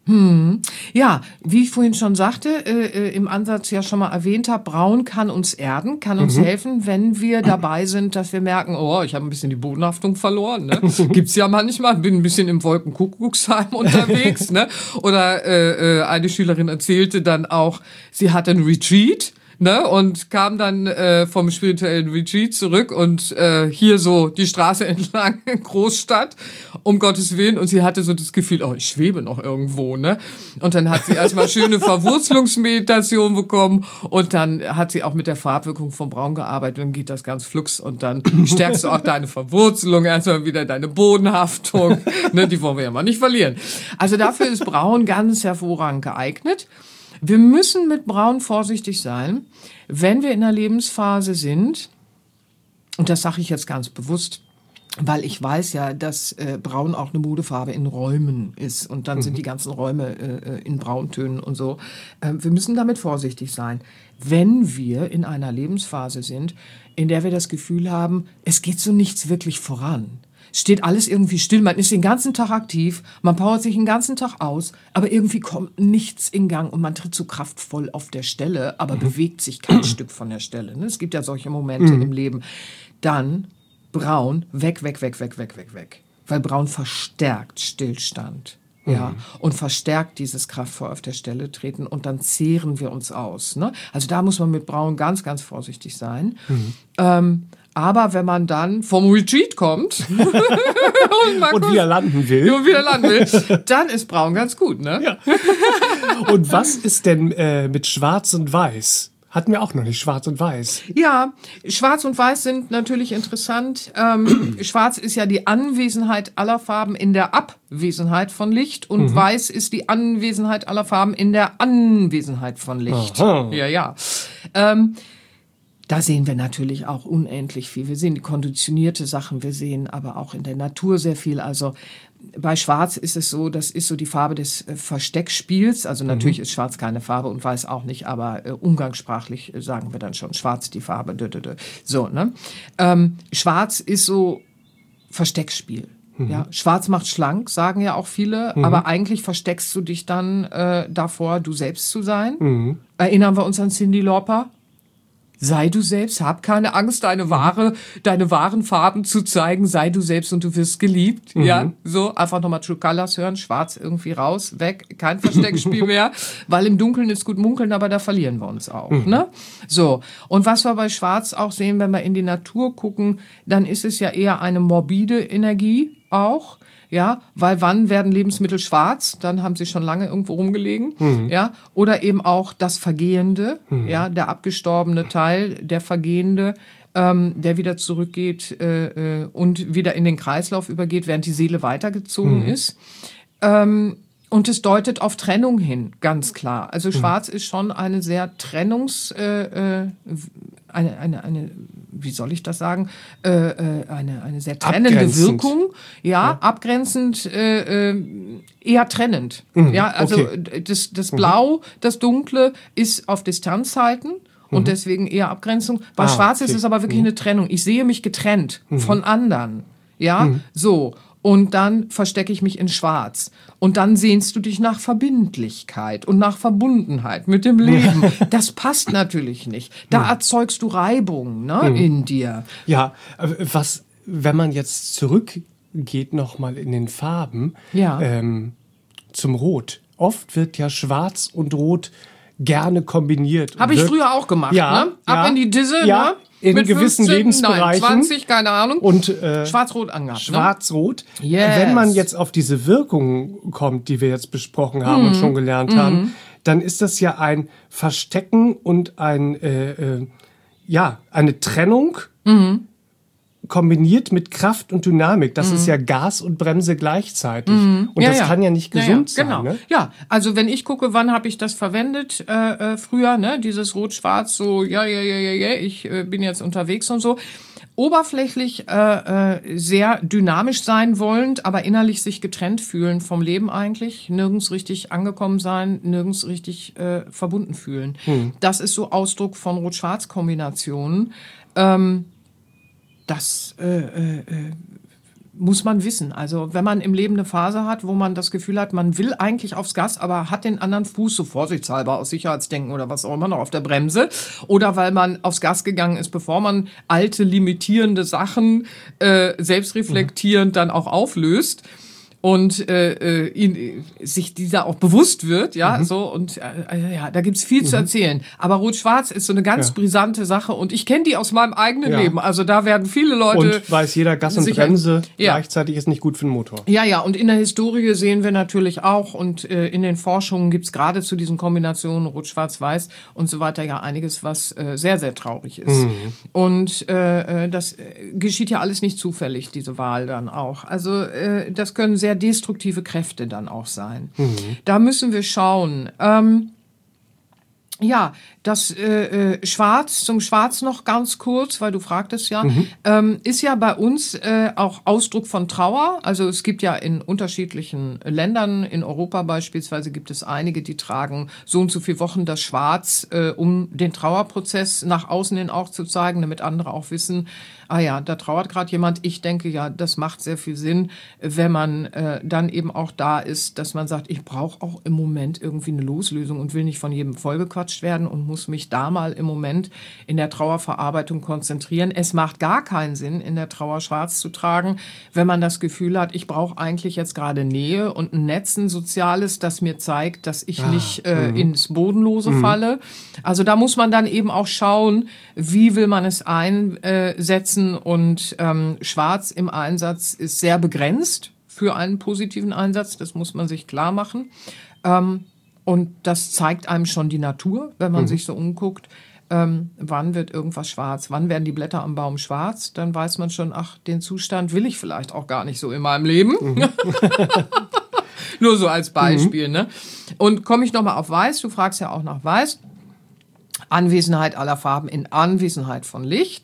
Hm. Ja, wie ich vorhin schon sagte, äh, im Ansatz ja schon mal erwähnt habe, Braun kann uns erden, kann uns mhm. helfen, wenn wir dabei sind, dass wir merken, oh, ich habe ein bisschen die Bodenhaftung verloren. Ne? Gibt's ja manchmal, bin ein bisschen im Wolkenkuckucksheim unterwegs. Ne? Oder äh, eine Schülerin erzählte dann auch, sie hatte einen Retreat. Ne, und kam dann äh, vom spirituellen Retreat zurück und äh, hier so die Straße entlang, Großstadt, um Gottes Willen. Und sie hatte so das Gefühl, oh, ich schwebe noch irgendwo. Ne? Und dann hat sie erstmal schöne Verwurzelungsmeditation bekommen und dann hat sie auch mit der Farbwirkung vom Braun gearbeitet. Dann geht das ganz flugs und dann stärkst du auch deine Verwurzelung, erstmal wieder deine Bodenhaftung. Ne, die wollen wir ja mal nicht verlieren. Also dafür ist Braun ganz hervorragend geeignet. Wir müssen mit Braun vorsichtig sein, wenn wir in einer Lebensphase sind, und das sage ich jetzt ganz bewusst, weil ich weiß ja, dass äh, Braun auch eine Modefarbe in Räumen ist und dann mhm. sind die ganzen Räume äh, in Brauntönen und so. Äh, wir müssen damit vorsichtig sein, wenn wir in einer Lebensphase sind, in der wir das Gefühl haben, es geht so nichts wirklich voran. Steht alles irgendwie still, man ist den ganzen Tag aktiv, man powert sich den ganzen Tag aus, aber irgendwie kommt nichts in Gang und man tritt so kraftvoll auf der Stelle, aber mhm. bewegt sich kein Stück von der Stelle. Es gibt ja solche Momente mhm. im Leben. Dann Braun, weg, weg, weg, weg, weg, weg, weg. Weil Braun verstärkt Stillstand. Mhm. Ja, und verstärkt dieses kraftvoll auf der Stelle treten und dann zehren wir uns aus. Ne? Also da muss man mit Braun ganz, ganz vorsichtig sein. Mhm. Ähm, Aber wenn man dann vom Retreat kommt und, und wieder landen will, und wieder landen will, dann ist Braun ganz gut, ne? Ja. Und was ist denn äh, mit Schwarz und Weiß? Hatten wir auch noch nicht Schwarz und Weiß. Ja, Schwarz und Weiß sind natürlich interessant. Ähm, Schwarz ist ja die Anwesenheit aller Farben in der Abwesenheit von Licht und mhm. Weiß ist die Anwesenheit aller Farben in der Anwesenheit von Licht. Aha. Ja, ja. Ähm, Da sehen wir natürlich auch unendlich viel. Wir sehen die konditionierte Sachen, wir sehen aber auch in der Natur sehr viel. Also bei Schwarz ist es so, das ist so die Farbe des äh, Versteckspiels. Also natürlich mhm. ist Schwarz keine Farbe und Weiß auch nicht, aber äh, umgangssprachlich äh, sagen wir dann schon Schwarz die Farbe. Dö, dö, dö. So, ne? Ähm, Schwarz ist so Versteckspiel. Mhm. Ja, Schwarz macht schlank, sagen ja auch viele, mhm. aber eigentlich versteckst du dich dann äh, davor, du selbst zu sein. Mhm. Erinnern wir uns an Cyndi Lauper? Sei du selbst, hab keine Angst, deine wahre, deine wahren Farben zu zeigen. Sei du selbst und du wirst geliebt. Mhm. Ja, so einfach nochmal True Colors hören, Schwarz irgendwie raus, weg, kein Versteckspiel mehr, weil im Dunkeln ist gut munkeln, aber da verlieren wir uns auch. Mhm. Ne? So, und was wir bei Schwarz auch sehen, wenn wir in die Natur gucken, dann ist es ja eher eine morbide Energie auch. Ja, weil wann werden Lebensmittel schwarz? Dann haben sie schon lange irgendwo rumgelegen. Mhm. Ja, oder eben auch das Vergehende, mhm. ja, der abgestorbene Teil, der Vergehende, ähm, der wieder zurückgeht äh, und wieder in den Kreislauf übergeht, während die Seele weitergezogen mhm. ist. Ähm, und es deutet auf Trennung hin, ganz klar. Also Schwarz mhm. ist schon eine sehr Trennungs, äh, äh, eine, eine, eine, wie soll ich das sagen, äh, eine, eine sehr trennende Wirkung. Ja, ja. abgrenzend, äh, eher trennend. Mhm. Ja, also okay. das, das Blau, mhm. das Dunkle ist auf Distanz halten. Und mhm. deswegen eher Abgrenzung. Bei ah, Schwarz okay. ist es aber wirklich mhm. eine Trennung. Ich sehe mich getrennt mhm. von anderen. Ja, mhm. so. Und dann verstecke ich mich in Schwarz. Und dann sehnst du dich nach Verbindlichkeit und nach Verbundenheit mit dem Leben. Das passt natürlich nicht. Da mhm. erzeugst du Reibung, ne, mhm. in dir. Ja, was, wenn man jetzt zurückgeht nochmal in den Farben, ja. ähm, zum Rot. Oft wird ja Schwarz und Rot gerne kombiniert. Habe ich früher auch gemacht, ja, ne? Ab ja, in die Disse, ja, ne? In Mit gewissen fünfzehn, Lebensbereichen. Nein, zwanzig, keine Ahnung. Und äh, Schwarz-Rot angehabt. Schwarz-Rot. Ne? Yes. Wenn man jetzt auf diese Wirkung kommt, die wir jetzt besprochen haben mm. und schon gelernt mm. haben, dann ist das ja ein Verstecken und ein äh, äh, ja eine Trennung. Mm. Kombiniert mit Kraft und Dynamik. Das mhm. ist ja Gas und Bremse gleichzeitig. Mhm. Und ja, das ja. kann ja nicht gesund ja, ja. sein. Genau. Ne? Ja, also wenn ich gucke, wann habe ich das verwendet äh, äh, früher, ne, dieses Rot-Schwarz, so ja, ja, ja, ja, ja, ich äh, bin jetzt unterwegs und so. Oberflächlich äh, äh, sehr dynamisch sein wollend, aber innerlich sich getrennt fühlen vom Leben eigentlich. Nirgends richtig angekommen sein, nirgends richtig äh, verbunden fühlen. Mhm. Das ist so Ausdruck von Rot-Schwarz-Kombinationen. Ähm, Das äh, äh, muss man wissen. Also wenn man im Leben eine Phase hat, wo man das Gefühl hat, man will eigentlich aufs Gas, aber hat den anderen Fuß so vorsichtshalber aus Sicherheitsdenken oder was auch immer noch auf der Bremse, oder weil man aufs Gas gegangen ist, bevor man alte, limitierende Sachen äh, selbstreflektierend dann auch auflöst und äh, ihn, sich dieser auch bewusst wird, ja, mhm. so, und äh, ja, da gibt's viel mhm. zu erzählen. Aber Rot-Schwarz ist so eine ganz ja. brisante Sache und ich kenne die aus meinem eigenen ja. Leben. Also da werden viele Leute... Und weiß jeder, Gas und sicher, Bremse ja. gleichzeitig ist nicht gut für den Motor. Ja, ja, und in der Historie sehen wir natürlich auch, und äh, in den Forschungen gibt's gerade zu diesen Kombinationen Rot-Schwarz-Weiß und so weiter ja einiges, was äh, sehr, sehr traurig ist. Mhm. Und äh, das äh, geschieht ja alles nicht zufällig, diese Wahl dann auch. Also äh, das können sehr destruktive Kräfte dann auch sein. Mhm. Da müssen wir schauen. Ähm, ja, das äh, äh, Schwarz, zum Schwarz noch ganz kurz, weil du fragtest ja, mhm. ähm, ist ja bei uns äh, auch Ausdruck von Trauer. Also es gibt ja in unterschiedlichen Ländern, in Europa beispielsweise gibt es einige, die tragen so und so viele Wochen das Schwarz, äh, um den Trauerprozess nach außen hin auch zu zeigen, damit andere auch wissen, ah ja, da trauert gerade jemand. Ich denke ja, das macht sehr viel Sinn, wenn man äh, dann eben auch da ist, dass man sagt, ich brauche auch im Moment irgendwie eine Loslösung und will nicht von jedem vollgequatscht werden und muss mich da mal im Moment in der Trauerverarbeitung konzentrieren. Es macht gar keinen Sinn, in der Trauer schwarz zu tragen, wenn man das Gefühl hat, ich brauche eigentlich jetzt gerade Nähe und ein Netz, ein soziales, das mir zeigt, dass ich ah, nicht äh, ins Bodenlose mhm. falle. Also da muss man dann eben auch schauen, wie will man es einsetzen. Und ähm, Schwarz im Einsatz ist sehr begrenzt für einen positiven Einsatz. Das muss man sich klar machen. Ähm, und das zeigt einem schon die Natur, wenn man mhm. sich so umguckt. Ähm, wann wird irgendwas schwarz? Wann werden die Blätter am Baum schwarz? Dann weiß man schon, ach, den Zustand will ich vielleicht auch gar nicht so in meinem Leben. Mhm. Nur so als Beispiel. Mhm. Ne? Und komme ich nochmal auf Weiß. Du fragst ja auch nach Weiß. Anwesenheit aller Farben in Anwesenheit von Licht.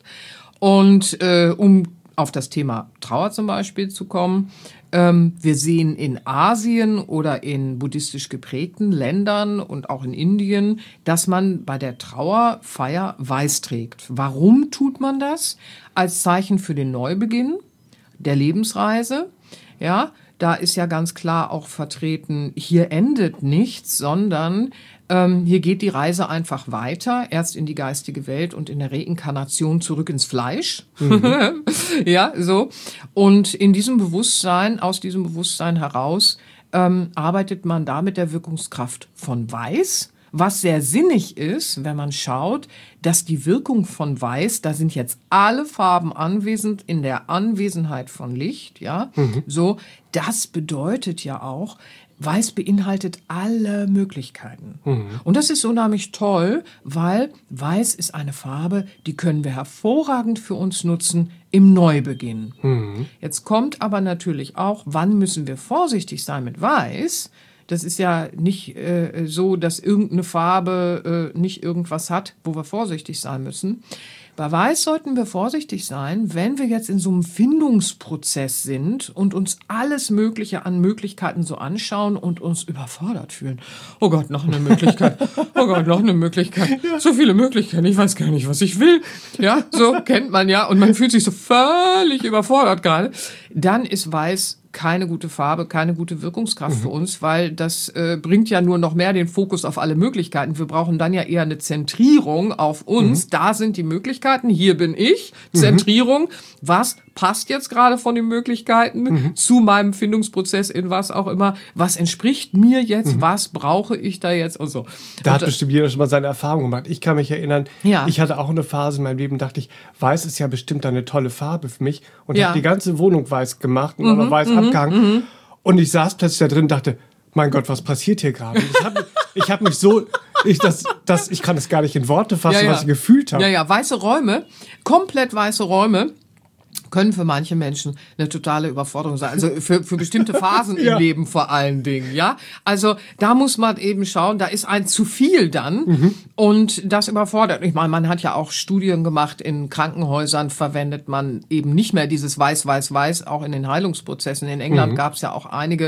Und äh, um auf das Thema Trauer zum Beispiel zu kommen, ähm, wir sehen in Asien oder in buddhistisch geprägten Ländern und auch in Indien, dass man bei der Trauerfeier weiß trägt. Warum tut man das? Als Zeichen für den Neubeginn der Lebensreise. Ja, da ist ja ganz klar auch vertreten, hier endet nichts, sondern ähm, hier geht die Reise einfach weiter, erst in die geistige Welt und in der Reinkarnation zurück ins Fleisch. Mhm. Ja, so. Und in diesem Bewusstsein, aus diesem Bewusstsein heraus, ähm, arbeitet man da mit der Wirkungskraft von Weiß. Was sehr sinnig ist, wenn man schaut, dass die Wirkung von Weiß, da sind jetzt alle Farben anwesend in der Anwesenheit von Licht, ja, mhm. so, das bedeutet ja auch, Weiß beinhaltet alle Möglichkeiten. Mhm. Und das ist unheimlich toll, weil Weiß ist eine Farbe, die können wir hervorragend für uns nutzen im Neubeginn. Mhm. Jetzt kommt aber natürlich auch, wann müssen wir vorsichtig sein mit Weiß? Das ist ja nicht äh, so, dass irgendeine Farbe äh, nicht irgendwas hat, wo wir vorsichtig sein müssen. Bei Weiß sollten wir vorsichtig sein, wenn wir jetzt in so einem Findungsprozess sind und uns alles Mögliche an Möglichkeiten so anschauen und uns überfordert fühlen. Oh Gott, noch eine Möglichkeit. Oh Gott, noch eine Möglichkeit. Ja. So viele Möglichkeiten. Ich weiß gar nicht, was ich will. Ja, so kennt man ja. Und man fühlt sich so völlig überfordert gerade. Dann ist Weiß keine gute Farbe, keine gute Wirkungskraft mhm. für uns, weil das äh, bringt ja nur noch mehr den Fokus auf alle Möglichkeiten. Wir brauchen dann ja eher eine Zentrierung auf uns. Mhm. Da sind die Möglichkeiten, hier bin ich. Zentrierung, mhm. was passt jetzt gerade von den Möglichkeiten mhm. zu meinem Findungsprozess in was auch immer. Was entspricht mir jetzt? Mhm. Was brauche ich da jetzt? Und so. Da und hat bestimmt jeder schon mal seine Erfahrung gemacht. Ich kann mich erinnern, ja. ich hatte auch eine Phase in meinem Leben, dachte ich, Weiß ist ja bestimmt eine tolle Farbe für mich. Und ja. habe die ganze Wohnung weiß gemacht und mhm. weiß mhm. abgehangen. Mhm. Und ich saß plötzlich da drin und dachte, mein Gott, was passiert hier gerade? Ich habe ich hab mich so, ich, das, das, ich kann es gar nicht in Worte fassen, ja, ja. was ich gefühlt habe. Ja, ja, weiße Räume, komplett weiße Räume, können für manche Menschen eine totale Überforderung sein. Also für, für bestimmte Phasen ja. im Leben vor allen Dingen, ja. Also da muss man eben schauen, da ist ein zu viel dann mhm. und das überfordert. Ich meine, man hat ja auch Studien gemacht, in Krankenhäusern verwendet man eben nicht mehr dieses Weiß, Weiß, Weiß, auch in den Heilungsprozessen. In England mhm. gab es ja auch einige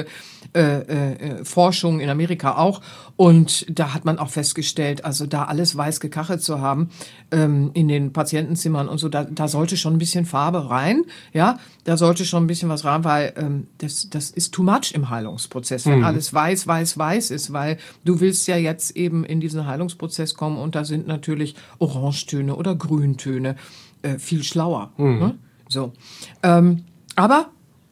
äh, äh, Forschung in Amerika auch. Und da hat man auch festgestellt, also da alles weiß gekachelt zu haben ähm, in den Patientenzimmern und so, da, da sollte schon ein bisschen Farbe rein. Ja, da sollte schon ein bisschen was rein, weil ähm, das, das ist too much im Heilungsprozess, wenn mhm. alles weiß, weiß, weiß ist, weil du willst ja jetzt eben in diesen Heilungsprozess kommen und da sind natürlich Orangetöne oder Grüntöne äh, viel schlauer. Mhm. Ne? So, ähm, aber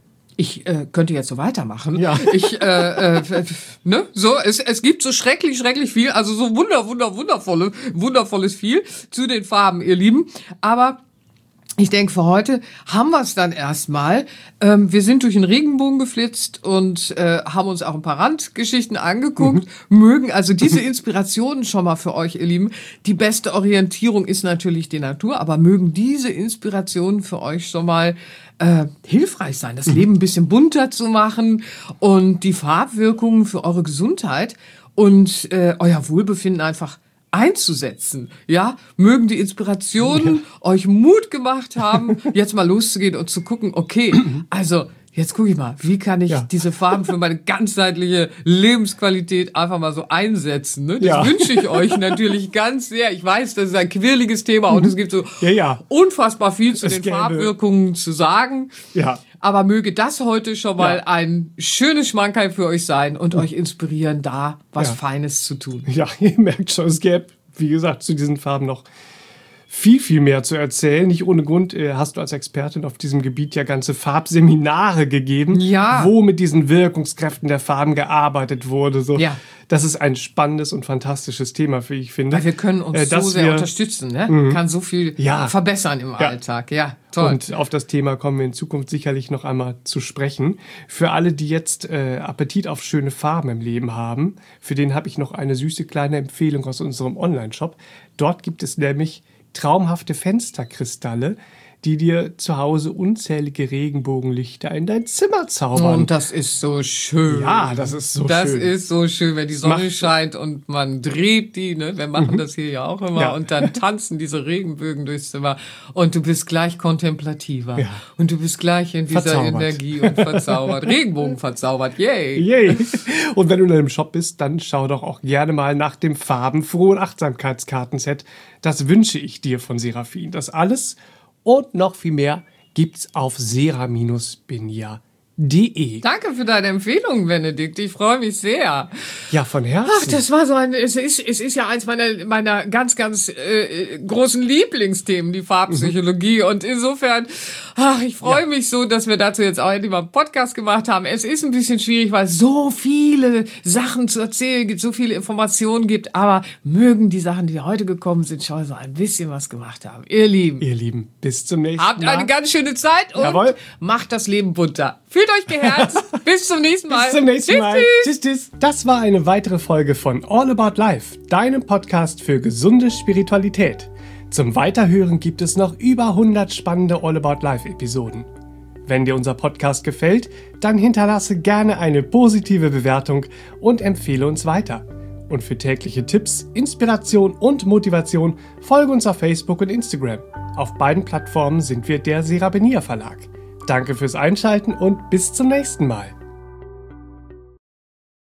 ich äh, könnte jetzt so weitermachen. Ja. Ich, äh, äh, ne, so, es, es gibt so schrecklich, schrecklich viel, also so wunder, wunder, wundervolle, wundervolles viel zu den Farben, ihr Lieben. Aber ich denke, für heute haben wir es dann erstmal. Ähm, wir sind durch den Regenbogen geflitzt und äh, haben uns auch ein paar Randgeschichten angeguckt. Mhm. Mögen also diese Inspirationen schon mal für euch, ihr Lieben. Die beste Orientierung ist natürlich die Natur, aber mögen diese Inspirationen für euch schon mal äh, hilfreich sein, das Leben ein bisschen bunter zu machen und die Farbwirkungen für eure Gesundheit und äh, euer Wohlbefinden einfach einzusetzen, ja, mögen die Inspirationen ja. euch Mut gemacht haben, jetzt mal loszugehen und zu gucken, okay, also jetzt gucke ich mal, wie kann ich ja. diese Farben für meine ganzheitliche Lebensqualität einfach mal so einsetzen, ne? Das ja. wünsche ich euch natürlich ganz sehr. Ich weiß, das ist ein quirliges Thema und es gibt so ja, ja. unfassbar viel zu es den gäbe. Farbwirkungen zu sagen. Ja. Aber möge das heute schon mal ja. ein schönes Schmankerl für euch sein und euch inspirieren, da was ja. Feines zu tun. Ja, ihr merkt schon, es gäbe, wie gesagt, zu diesen Farben noch viel, viel mehr zu erzählen. Nicht ohne Grund äh, hast du als Expertin auf diesem Gebiet ja ganze Farbseminare gegeben, ja. wo mit diesen Wirkungskräften der Farben gearbeitet wurde. So. Ja. Das ist ein spannendes und fantastisches Thema, wie ich finde. Weil wir können uns äh, so sehr wir, unterstützen, ne? Mhm. Kann so viel ja. verbessern im ja. Alltag. Ja, toll. Und auf das Thema kommen wir in Zukunft sicherlich noch einmal zu sprechen. Für alle, die jetzt äh, Appetit auf schöne Farben im Leben haben, für den habe ich noch eine süße kleine Empfehlung aus unserem Online-Shop. Dort gibt es nämlich traumhafte Fensterkristalle, die dir zu Hause unzählige Regenbogenlichter in dein Zimmer zaubern. Und das ist so schön. Ja, das ist so das schön. Das ist so schön, wenn die Sonne Macht scheint und man dreht die, ne? Wir machen mhm. das hier ja auch immer ja. und dann tanzen diese Regenbögen durchs Zimmer und du bist gleich kontemplativer ja. und du bist gleich in dieser verzaubert. Energie und verzaubert. Regenbogen verzaubert, yay! Yay! Und wenn du in einem Shop bist, dann schau doch auch gerne mal nach dem farbenfrohen Achtsamkeitskartenset. Das wünsche ich dir von Seraphin. Das alles und noch viel mehr gibt's auf sera Bindestrich benia punkt de. Danke für deine Empfehlung, Benedikt. Ich freue mich sehr. Ja, von Herzen. Ach, das war so ein, es ist, es ist ja eins meiner, meiner ganz, ganz äh, großen Lieblingsthemen, die Farbpsychologie. Mhm. Und insofern, ach, ich freue ja. mich so, dass wir dazu jetzt auch endlich mal einen Podcast gemacht haben. Es ist ein bisschen schwierig, weil es so viele Sachen zu erzählen gibt, so viele Informationen gibt. Aber mögen die Sachen, die heute gekommen sind, schon so ein bisschen was gemacht haben. Ihr Lieben. Ihr Lieben, bis zum nächsten Mal. Habt eine ganz schöne Zeit und Jawohl. Macht das Leben bunter. Fühlt euch geherzt. Bis zum nächsten Mal. Bis zum nächsten tschüss, Mal. Tschüss. Tschüss, tschüss. Das war eine weitere Folge von All About Life, deinem Podcast für gesunde Spiritualität. Zum Weiterhören gibt es noch über hundert spannende All About Life Episoden. Wenn dir unser Podcast gefällt, dann hinterlasse gerne eine positive Bewertung und empfehle uns weiter. Und für tägliche Tipps, Inspiration und Motivation folge uns auf Facebook und Instagram. Auf beiden Plattformen sind wir der Seraphin Verlag. Danke fürs Einschalten und bis zum nächsten Mal.